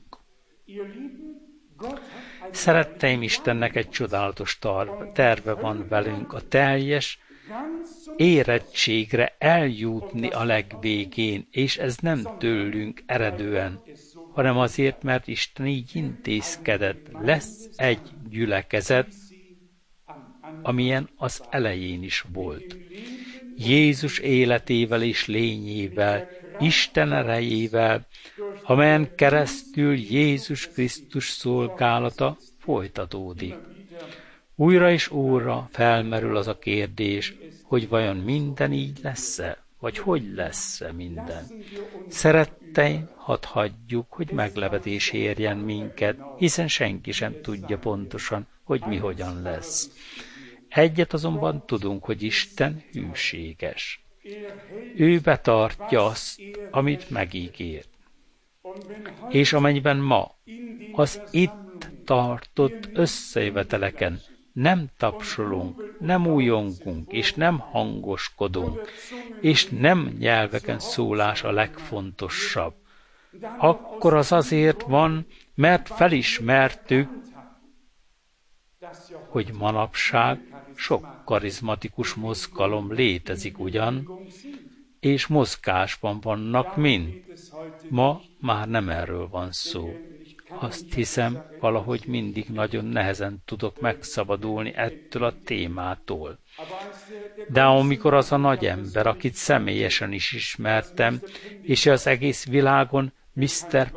Szeretteim, Istennek egy csodálatos terve van velünk, a teljes érettségre eljutni a legvégén, és ez nem tőlünk eredően, hanem azért, mert Isten így intézkedett. Lesz egy gyülekezet, amilyen az elején is volt. Jézus életével és lényével, Isten erejével, amelyen keresztül Jézus Krisztus szolgálata folytatódik. Újra és újra felmerül az a kérdés, hogy vajon minden így lesz-e, vagy hogy lesz-e minden. Szeretteim, hadd hagyjuk, hogy meglepetés érjen minket, hiszen senki sem tudja pontosan, hogy mi hogyan lesz. Egyet azonban tudunk, hogy Isten hűséges. Ő betartja azt, amit megígért. És amennyiben ma az itt tartott összejöveteleken nem tapsolunk, nem újongunk, és nem hangoskodunk, és nem nyelveken szólás a legfontosabb, akkor az azért van, mert felismertük, hogy manapság sok karizmatikus mozgalom létezik ugyan, és mozgásban vannak mind. Ma már nem erről van szó. Azt hiszem, valahogy mindig nagyon nehezen tudok megszabadulni ettől a témától. De amikor az a nagy ember, akit személyesen is ismertem, és az egész világon Mr.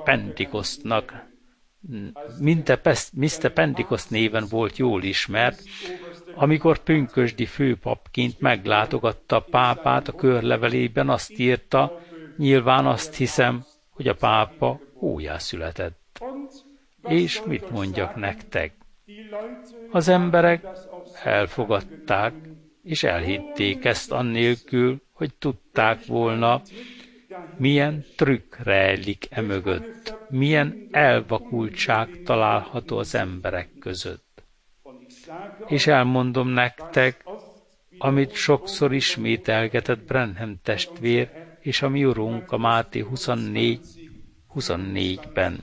Pentecost néven volt jól ismert, amikor pünkösdi főpapként meglátogatta a pápát, a körlevelében azt írta, nyilván azt hiszem, hogy a pápa újjászületett. És mit mondjak nektek? Az emberek elfogadták, és elhitték ezt annélkül, hogy tudták volna, milyen trükk rejlik emögött, milyen elvakultság található az emberek között. És elmondom nektek, amit sokszor ismételgetett Branham testvér, és a mi Urunk a Máté 24:24-ben.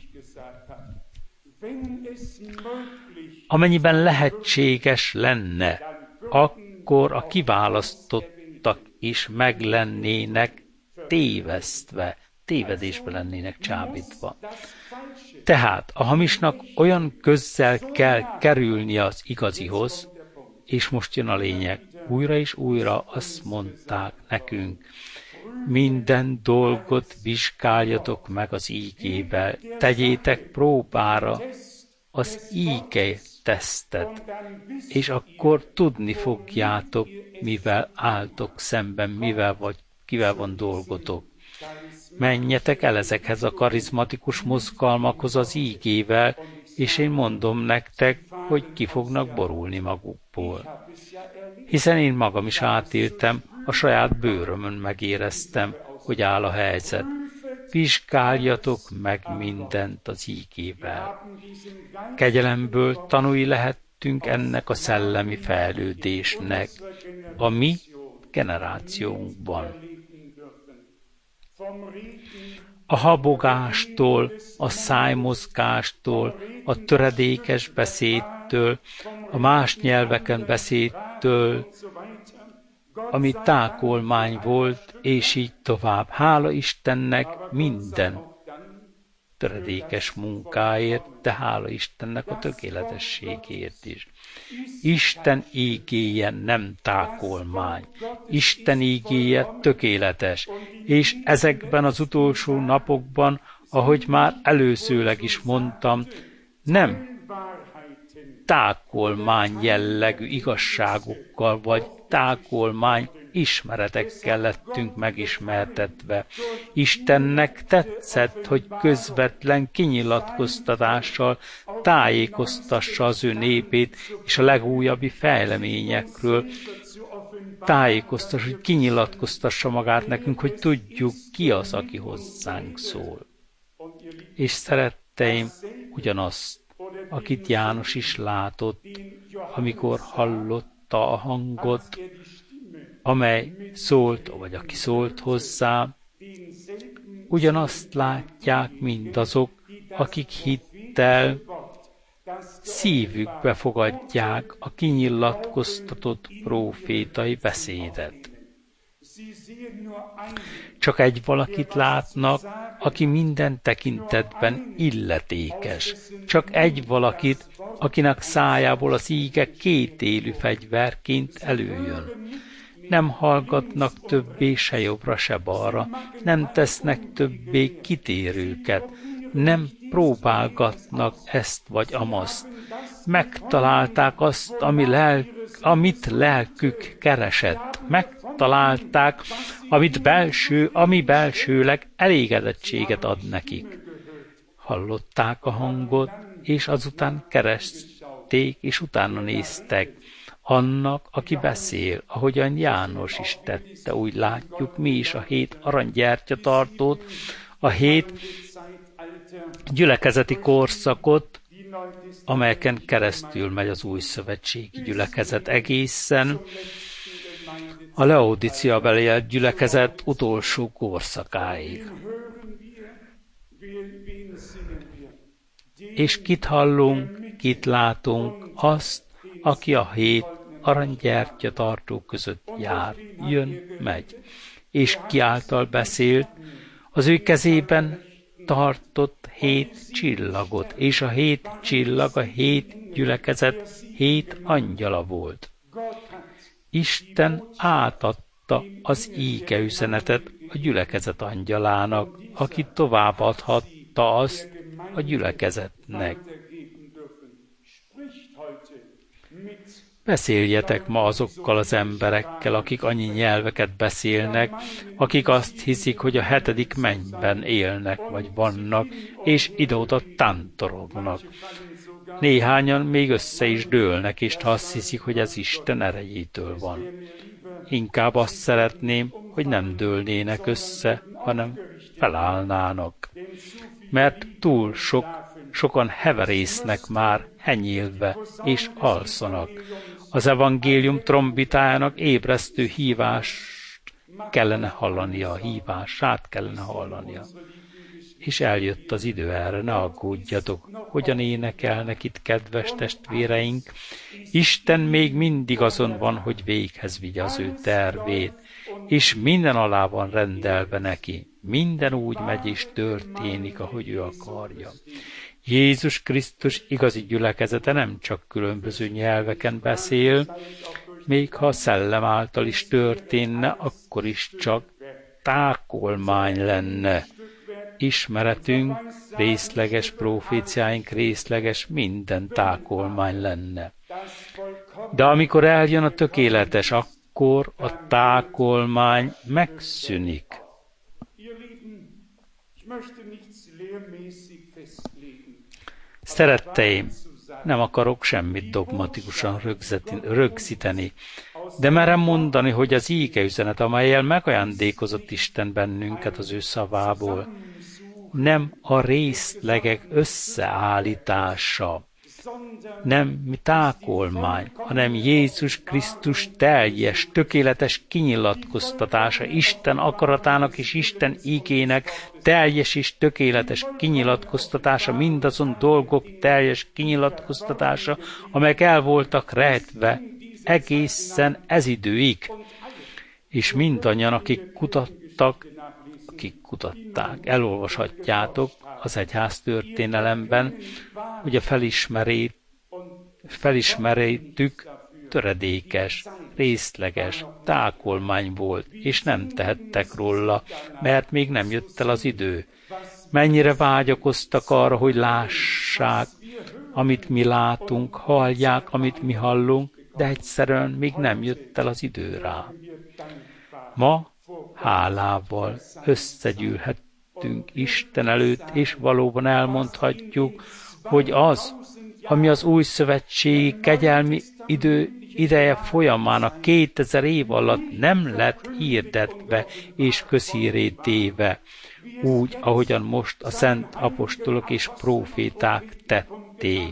Amennyiben lehetséges lenne, akkor a kiválasztottak is meglennének tévesztve, tévedésbe lennének csábítva. Tehát a hamisnak olyan közel kell kerülnie az igazihoz, és most jön a lényeg. Újra és újra azt mondták nekünk, Minden dolgot vizsgáljatok meg az ígével, tegyétek próbára az íge tesztet, és akkor tudni fogjátok, mivel álltok szemben, kivel van dolgotok. Menjetek el ezekhez a karizmatikus mozgalmakhoz az ígével, és én mondom nektek, hogy ki fognak borulni magukból. Hiszen én magam is átéltem, a saját bőrömön megéreztem, hogy áll a helyzet. Vizsgáljatok meg mindent az ígével. Kegyelemből tanúi lehettünk ennek a szellemi fejlődésnek a mi generációnkban. A habogástól, a szájmozgástól, a töredékes beszédtől, a más nyelveken beszédtől, ami tákolmány volt, és így tovább. Hála Istennek minden töredékes munkáért, de hála Istennek a tökéletességért is. Isten ígéje nem tákolmány. Isten ígéje tökéletes, és ezekben az utolsó napokban, ahogy már előzőleg is mondtam, nem tákolmány jellegű igazságokkal vagy tákolmány ismeretekkel lettünk megismertetve. Istennek tetszett, hogy közvetlen kinyilatkoztatással tájékoztassa az ő népét, és a legújabbi fejleményekről tájékoztassa, hogy kinyilatkoztassa magát nekünk, hogy tudjuk, ki az, aki hozzánk szól. És szeretteim, ugyanazt, akit János is látott, amikor hallotta a hangot, amely szólt, vagy aki szólt hozzá, ugyanazt látják mindazok, akik hittel szívükbe fogadják a kinyilatkoztatott prófétai beszédet. Csak egy valakit látnak, aki minden tekintetben illetékes. Csak egy valakit, akinek szájából az íge kétélű fegyverként előjön. Nem hallgatnak többé se jobbra, se balra, nem tesznek többé kitérőket, nem próbálgatnak ezt vagy amazt. Megtalálták azt, amit lelkük keresett. Megtalálták, ami belsőleg elégedettséget ad nekik. Hallották a hangot, és azután keresték, és utána néztek. Annak, aki beszél, ahogyan János is tette, úgy látjuk mi is a 7 aranygyertyatartót, a 7 gyülekezeti korszakot, amelyeken keresztül megy az új szövetségi gyülekezet egészen, a Laodicea beli gyülekezet utolsó korszakáig. És kit hallunk, kit látunk, azt, aki a 7 aranygyertyatartó között jár, jön, megy. És ki által beszélt, az ő kezében tartott 7 csillagot, és a 7 csillag, a 7 gyülekezet 7 angyala volt. Isten átadta az íge üzenetet a gyülekezet angyalának, aki továbbadhatta azt a gyülekezetnek. Beszéljetek ma azokkal az emberekkel, akik annyi nyelveket beszélnek, akik azt hiszik, hogy a 7. mennyben élnek, vagy vannak, és ide-oda tántorognak. Néhányan még össze is dőlnek, és azt hiszik, hogy ez Isten erejétől van. Inkább azt szeretném, hogy nem dőlnének össze, hanem felállnának. Mert túl sokan heverésznek már, henyélve, és alszanak. Az evangélium trombitájának ébresztő hívást kellene hallania, hívását kellene hallania. És eljött az idő erre, ne aggódjatok, hogyan énekelnek itt kedves testvéreink. Isten még mindig azon van, hogy véghez vigye az ő tervét, és minden alá van rendelve neki. Minden úgy megy és történik, ahogy ő akarja. Jézus Krisztus igazi gyülekezete nem csak különböző nyelveken beszél, még ha a szellem által is történne, akkor is csak tákolmány lenne. Ismeretünk részleges, proféciáink részleges, minden tákolmány lenne. De amikor eljön a tökéletes, akkor a tákolmány megszűnik. Szeretteim, nem akarok semmit dogmatikusan rögzíteni, de merem mondani, hogy az íge üzenet, amellyel megajándékozott Isten bennünket az ő szavából, nem a részlegek összeállítása, nem mi tákolmány, hanem Jézus Krisztus teljes, tökéletes kinyilatkoztatása, Isten akaratának és Isten ígének teljes és tökéletes kinyilatkoztatása, mindazon dolgok teljes kinyilatkoztatása, amelyek el voltak rejtve egészen ez időig. És mindannyian, akik kutatták, elolvashatjátok az egyház történelemben, hogy a felismerétük töredékes, részleges, tákolmány volt, és nem tehettek róla, mert még nem jött el az idő. Mennyire vágyakoztak arra, hogy lássák, amit mi látunk, hallják, amit mi hallunk, de egyszerűen még nem jött el az idő rá. Ma hálával összegyűlhettünk Isten előtt, és valóban elmondhatjuk, hogy az, ami az új szövetségi kegyelmi ideje folyamának 2000 év alatt nem lett hirdetve és közhírré téve, úgy, ahogyan most a szent apostolok és próféták tették.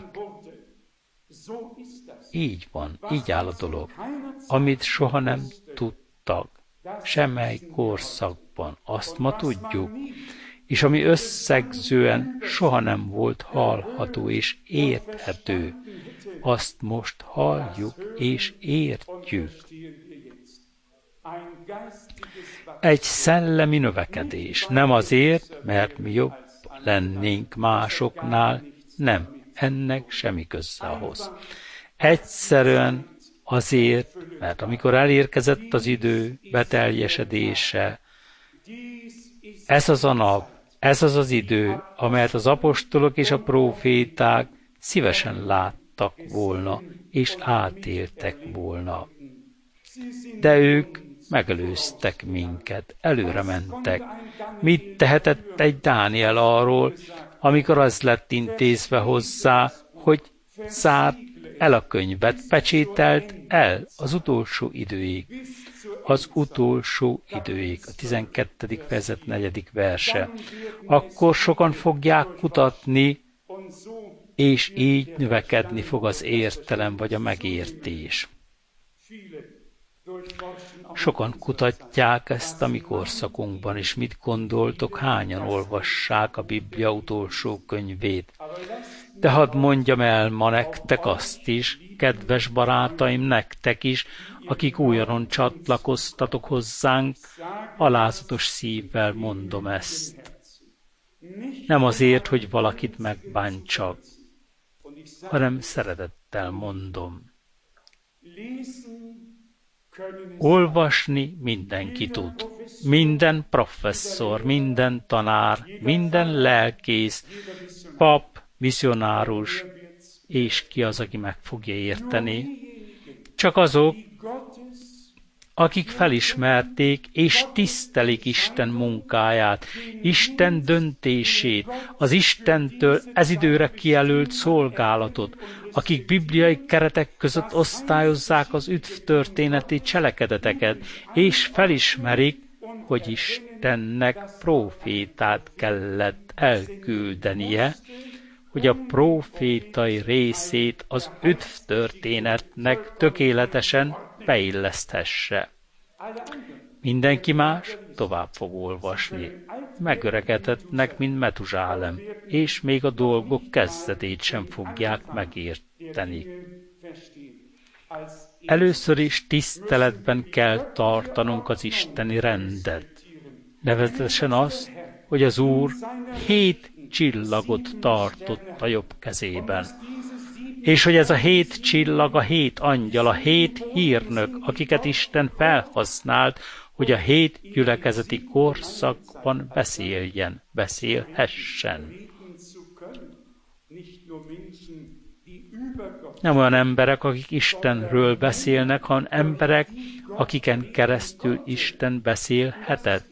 Így van, így áll a dolog, amit soha nem tudtak, semmely korszakban, azt ma tudjuk, és ami összegzően soha nem volt hallható és érthető, azt most halljuk és értjük. Egy szellemi növekedés, nem azért, mert mi jobb lennénk másoknál, nem, ennek semmi köze ahhoz. Egyszerűen azért, mert amikor elérkezett az idő beteljesedése, ez az a nap, ez az az idő, amelyet az apostolok és a próféták szívesen láttak volna, és átéltek volna. De ők megelőztek minket, előre mentek. Mit tehetett egy Dániel arról, amikor az lett intézve hozzá, hogy zárt el a könyvet, pecsételt el az utolsó időig. Az utolsó időig, a 12. fejezet 4. verse. Akkor sokan fogják kutatni, és így növekedni fog az értelem vagy a megértés. Sokan kutatják ezt a mi korszakunkban, és mit gondoltok, hányan olvassák a Biblia utolsó könyvét. De hadd mondjam el ma nektek azt is, kedves barátaim, nektek is, akik újonnan csatlakoztatok hozzánk, alázatos szívvel mondom ezt. Nem azért, hogy valakit megbántsak, hanem szeretettel mondom. Olvasni mindenki tud. Minden professzor, minden tanár, minden lelkész, pap, misszionárus, és ki az, aki meg fogja érteni. Csak azok, akik felismerték és tisztelik Isten munkáját, Isten döntését, az Istentől ez időre kijelölt szolgálatot, akik bibliai keretek között osztályozzák az üdvtörténeti cselekedeteket, és felismerik, hogy Istennek prófétát kellett elküldenie, hogy a prófétai részét az üdvtörténetnek tökéletesen beilleszthesse. Mindenki más tovább fog olvasni. Megöregedhetnek, mint Metuzsálem, és még a dolgok kezdetét sem fogják megérteni. Először is tiszteletben kell tartanunk az isteni rendet. Nevezetesen azt, hogy az Úr 7 csillagot tartott a jobb kezében, és hogy ez a 7 csillag, a 7 angyal, a 7 hírnök, akiket Isten felhasznált, hogy a 7 gyülekezeti korszakban beszélhessen. Nem olyan emberek, akik Istenről beszélnek, hanem emberek, akiken keresztül Isten beszélhetett.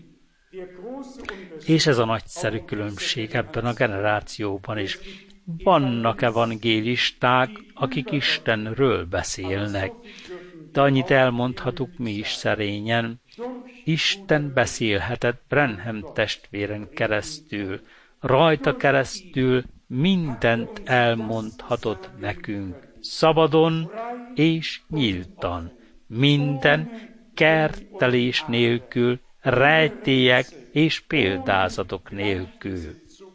És ez a nagyszerű különbség ebben a generációban is. Vannak evangélisták, akik Istenről beszélnek, de annyit elmondhatunk mi is szerényen. Isten beszélhetett Branham testvéren keresztül, rajta keresztül mindent elmondhatott nekünk, szabadon és nyíltan, minden kertelés nélkül, rejtélyek és példázatok nélkül.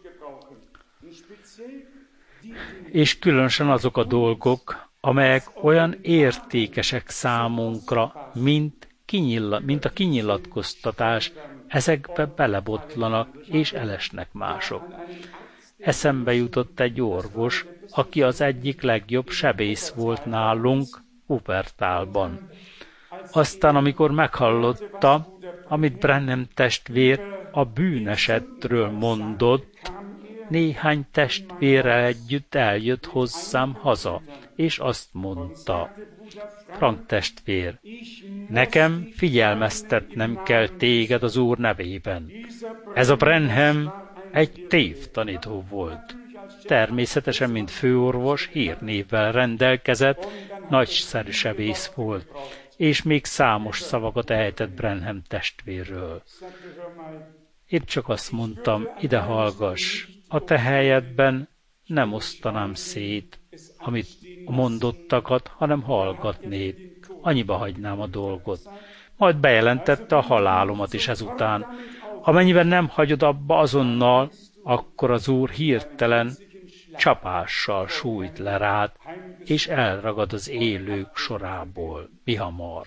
És különösen azok a dolgok, amelyek olyan értékesek számunkra, mint a kinyilatkoztatás, ezekbe belebotlanak és elesnek mások. Eszembe jutott egy orvos, aki az egyik legjobb sebész volt nálunk Wuppertalban. Aztán, amikor meghallotta, amit Branham testvér a bűnesetről mondott, néhány testvérrel együtt eljött hozzám haza, és azt mondta: Frank testvér, nekem figyelmeztetnem kell téged az Úr nevében. Ez a Branham egy tévtanító volt. Természetesen, mint főorvos, hírnévvel rendelkezett, nagyszerű sebész volt, és még számos szavakat ejtett Branham testvérről. Épp csak azt mondtam, ide hallgass, a te helyedben nem osztanám szét, amit mondottakat, hanem hallgatnék, annyiba hagynám a dolgot. Majd bejelentette a halálomat is ezután. Amennyiben nem hagyod abba azonnal, akkor az Úr hirtelen csapással sújt le rád, és elragad az élők sorából, mihamar.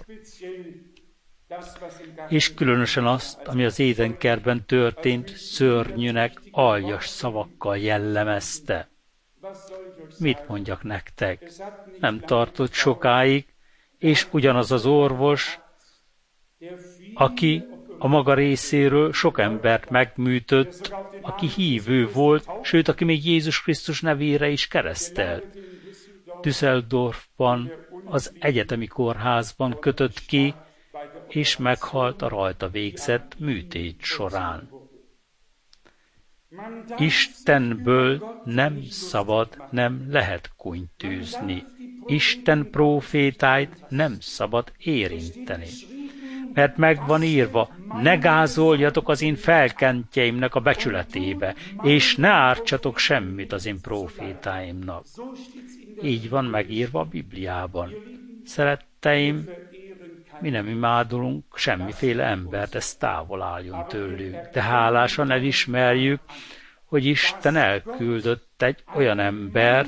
És különösen azt, ami az édenkertben történt, szörnyűnek, aljas szavakkal jellemezte. Mit mondjak nektek? Nem tartott sokáig, és ugyanaz az orvos, aki a maga részéről sok embert megműtött, aki hívő volt, sőt, aki még Jézus Krisztus nevére is keresztelt. Düsseldorfban, az egyetemi kórházban kötött ki, és meghalt a rajta végzett műtét során. Istenből nem szabad, nem lehet kunytűzni. Isten prófétáit nem szabad érinteni. Mert meg van írva, ne gázoljatok az én felkentjeimnek a becsületébe, és ne ártsatok semmit az én prófétáimnak. Így van megírva a Bibliában. Szeretteim, mi nem imádolunk semmiféle embert, ez távol álljon tőlünk. De hálásan elismerjük, hogy Isten elküldött egy olyan embert,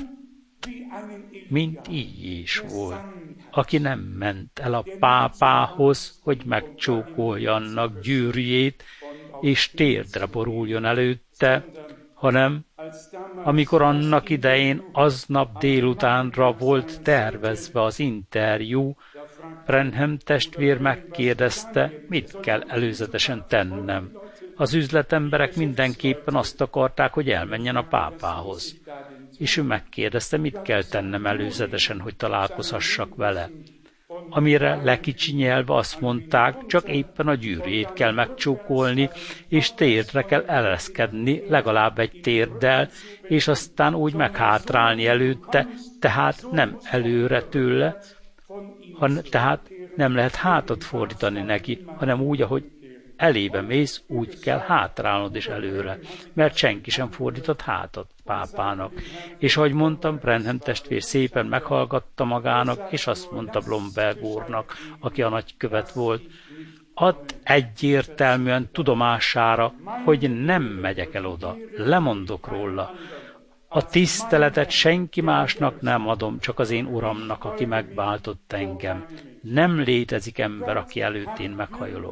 mint így is volt, aki nem ment el a pápához, hogy megcsókolja annak gyűrűjét, és térdre boruljon előtte, hanem amikor annak idején aznap délutánra volt tervezve az interjú, Branham testvér megkérdezte, mit kell előzetesen tennem. Az üzletemberek mindenképpen azt akarták, hogy elmenjen a pápához. És ő megkérdezte, mit kell tennem előzetesen, hogy találkozhassak vele. Amire lekicsinyelve azt mondták, csak éppen a gyűrűjét kell megcsókolni, és térdre kell eleszkedni, legalább egy térddel, és aztán úgy meghátrálni előtte, tehát nem előre tőle, tehát nem lehet hátat fordítani neki, hanem úgy, ahogy elébe mész, úgy kell hátrálnod is előre, mert senki sem fordított hátat pápának. És ahogy mondtam, Branham testvér szépen meghallgatta magának, és azt mondta Blomberg úrnak, aki a nagykövet volt, add egyértelműen tudomására, hogy nem megyek el oda, lemondok róla. A tiszteletet senki másnak nem adom, csak az én Uramnak, aki megváltott engem. Nem létezik ember, aki előtt én meghajolok.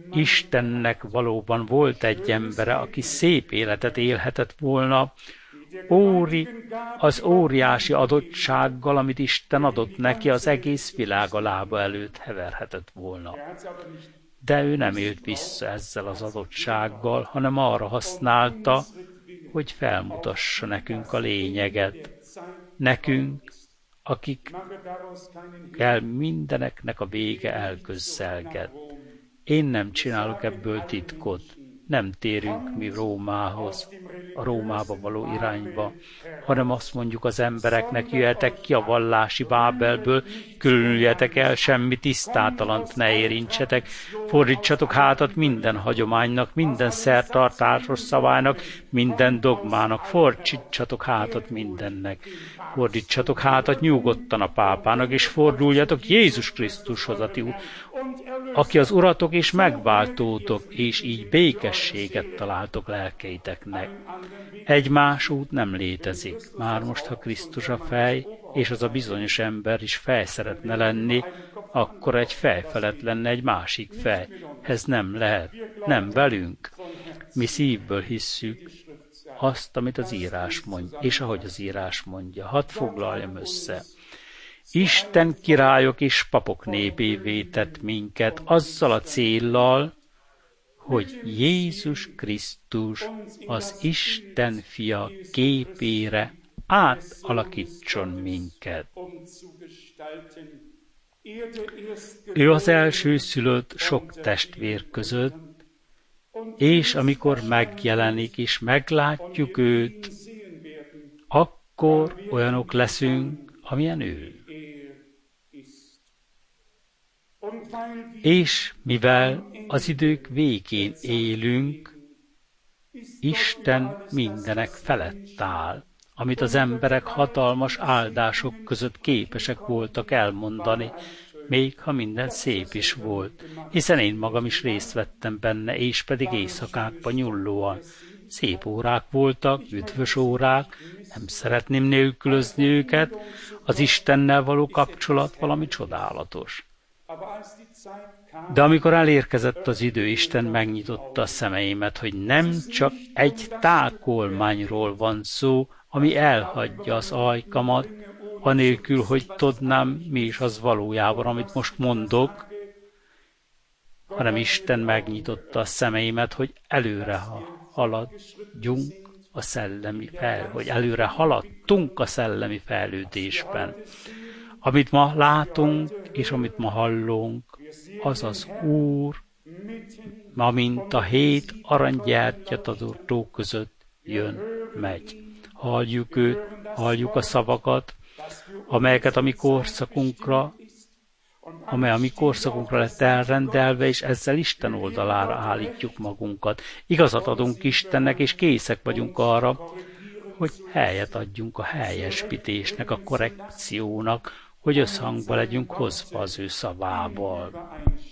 Istennek valóban volt egy embere, aki szép életet élhetett volna, az óriási adottsággal, amit Isten adott neki, az egész világ a lába előtt heverhetett volna. De ő nem élt vissza ezzel az adottsággal, hanem arra használta, hogy felmutassa nekünk a lényeget. Nekünk, akikkel mindeneknek a vége elközzelget. Én nem csinálok ebből titkot. Nem térünk mi Rómához, a Rómába való irányba, hanem azt mondjuk az embereknek, jöjjetek ki a vallási Bábelből, különüljetek el, semmi tisztátalant ne érintsetek, fordítsatok hátat minden hagyománynak, minden szertartásos szabálynak, minden dogmának, fordítsatok hátat mindennek, fordítsatok hátat nyugodtan a pápának, és forduljatok Jézus Krisztushoz, aki az uratok és megváltótok, és így békességet találtok lelkeiteknek. Egy más út nem létezik. Már most, ha Krisztus a fej, és az a bizonyos ember is fej szeretne lenni, akkor egy fej felett lenne egy másik fej. Ez nem lehet. Nem velünk. Mi szívből hisszük azt, amit az írás mondja, és ahogy az írás mondja. Hadd foglaljam össze. Isten királyok és papok népévé tett minket azzal a céllal, hogy Jézus Krisztus az Isten fia képére átalakítson minket. Ő az elsőszülött sok testvér között, és amikor megjelenik és meglátjuk őt, akkor olyanok leszünk, amilyen ő. És mivel az idők végén élünk, Isten mindenek felett áll, amit az emberek hatalmas áldások között képesek voltak elmondani, még ha minden szép is volt, hiszen én magam is részt vettem benne, és pedig éjszakákban nyullóan. Szép órák voltak, üdvös órák, nem szeretném nélkülözni őket, az Istennel való kapcsolat valami csodálatos. De amikor elérkezett az idő, Isten megnyitotta a szemeimet, hogy nem csak egy tálkolmányról van szó, ami elhagyja az ajkamat, anélkül, hogy tudnám, mi is az valójában, amit most mondok, hanem Isten megnyitotta a szemeimet, hogy előre haladjunk a szellemi hogy előre haladtunk a szellemi fejlődésben. Amit ma látunk, és amit ma hallunk, az az Úr, ma mint a 7 aranygyertyatartó között jön, megy. Halljuk őt, halljuk a szavakat, amely a mi korszakunkra lett elrendelve, és ezzel Isten oldalára állítjuk magunkat. Igazat adunk Istennek, és készek vagyunk arra, hogy helyet adjunk a helyesbítésnek, a korrekciónak, hogy összhangba legyünk hozva az ő szavával.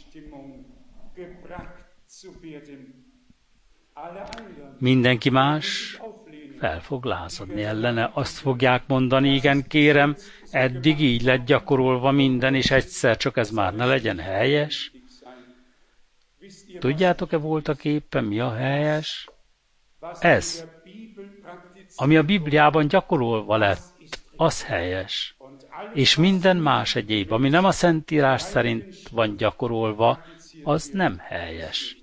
Mindenki más fel fog lázadni ellene. Azt fogják mondani, igen kérem, eddig így lett gyakorolva minden, és egyszer csak ez már ne legyen helyes. Tudjátok-e voltak éppen mi a helyes? Ez, ami a Bibliában gyakorolva lett, az helyes. És minden más egyéb, ami nem a Szentírás szerint van gyakorolva, az nem helyes.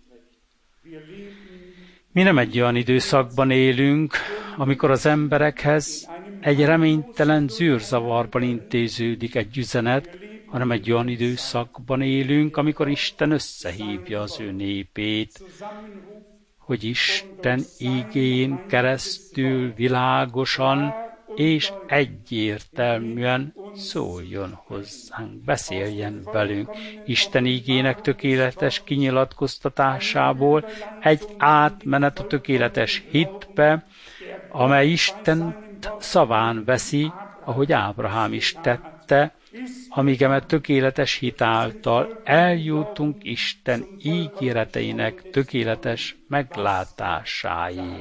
Mi nem egy olyan időszakban élünk, amikor az emberekhez egy reménytelen zűrzavarban intéződik egy üzenet, hanem egy olyan időszakban élünk, amikor Isten összehívja az ő népét, hogy Isten igén keresztül világosan és egyértelműen szóljon hozzánk, beszéljen velünk. Isten igének tökéletes kinyilatkoztatásából egy átmenet a tökéletes hitbe, amely Istent szaván veszi, ahogy Ábrahám is tette, amíg eme tökéletes hit által eljutunk Isten ígéreteinek tökéletes meglátásáig.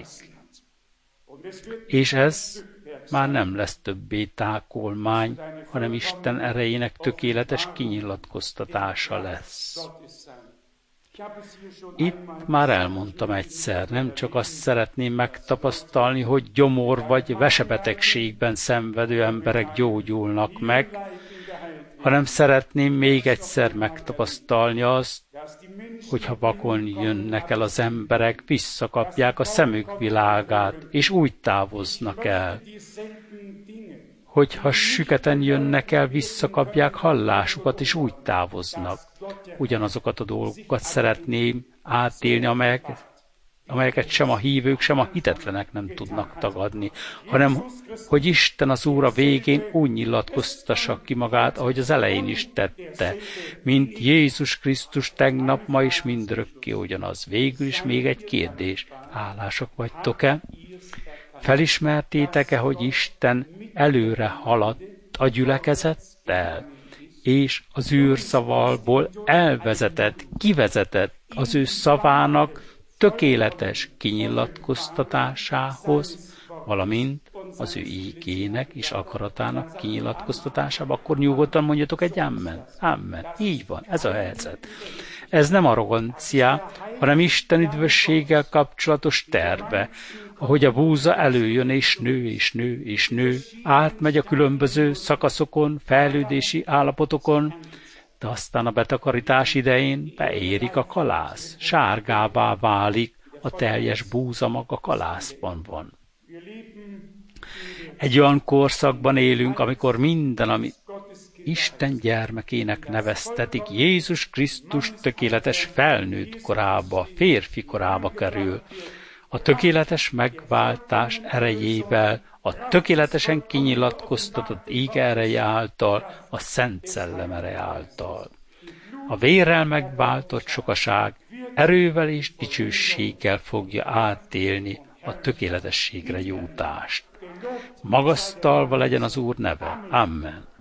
És ez már nem lesz többé tákolmány, hanem Isten erejének tökéletes kinyilatkoztatása lesz. Itt már elmondtam egyszer, nem csak azt szeretném megtapasztalni, hogy gyomor vagy vesebetegségben szenvedő emberek gyógyulnak meg, hanem szeretném még egyszer megtapasztalni azt, hogyha vakon jönnek el az emberek, visszakapják a szemük világát, és úgy távoznak el. Hogyha süketen jönnek el, visszakapják hallásukat, és úgy távoznak. Ugyanazokat a dolgokat szeretném átélni, amelyeket sem a hívők, sem a hitetlenek nem tudnak tagadni, hanem hogy Isten az Úr a végén úgy nyilatkoztassa ki magát, ahogy az elején is tette, mint Jézus Krisztus tegnap, ma is mindörökké ugyanaz. Végül is még egy kérdés. Hálások vagytok-e? Felismertétek-e, hogy Isten előre haladt a gyülekezettel, és az űrszavalból elvezetett, kivezetett az ő szavának tökéletes kinyilatkoztatásához, valamint az ő ígének és akaratának kinyilatkoztatásába, akkor nyugodtan mondjatok egy amen. Amen. Így van, ez a helyzet. Ez nem arrogancia, hanem Isten üdvösséggel kapcsolatos terve, ahogy a búza előjön és nő, és nő, és nő, átmegy a különböző szakaszokon, fejlődési állapotokon, de aztán a betakarítás idején beérik a kalász, sárgává válik, a teljes búzamag a kalászban van. Egy olyan korszakban élünk, amikor minden, ami Isten gyermekének neveztetik, Jézus Krisztus tökéletes felnőtt korába, férfi korába kerül. A tökéletes megváltás erejével, a tökéletesen kinyilatkoztatott íge ereje által, a Szent Szellem ereje által. A vérrel megváltott sokaság erővel és dicsőséggel fogja átélni a tökéletességre jutást. Magasztalva legyen az Úr neve. Amen.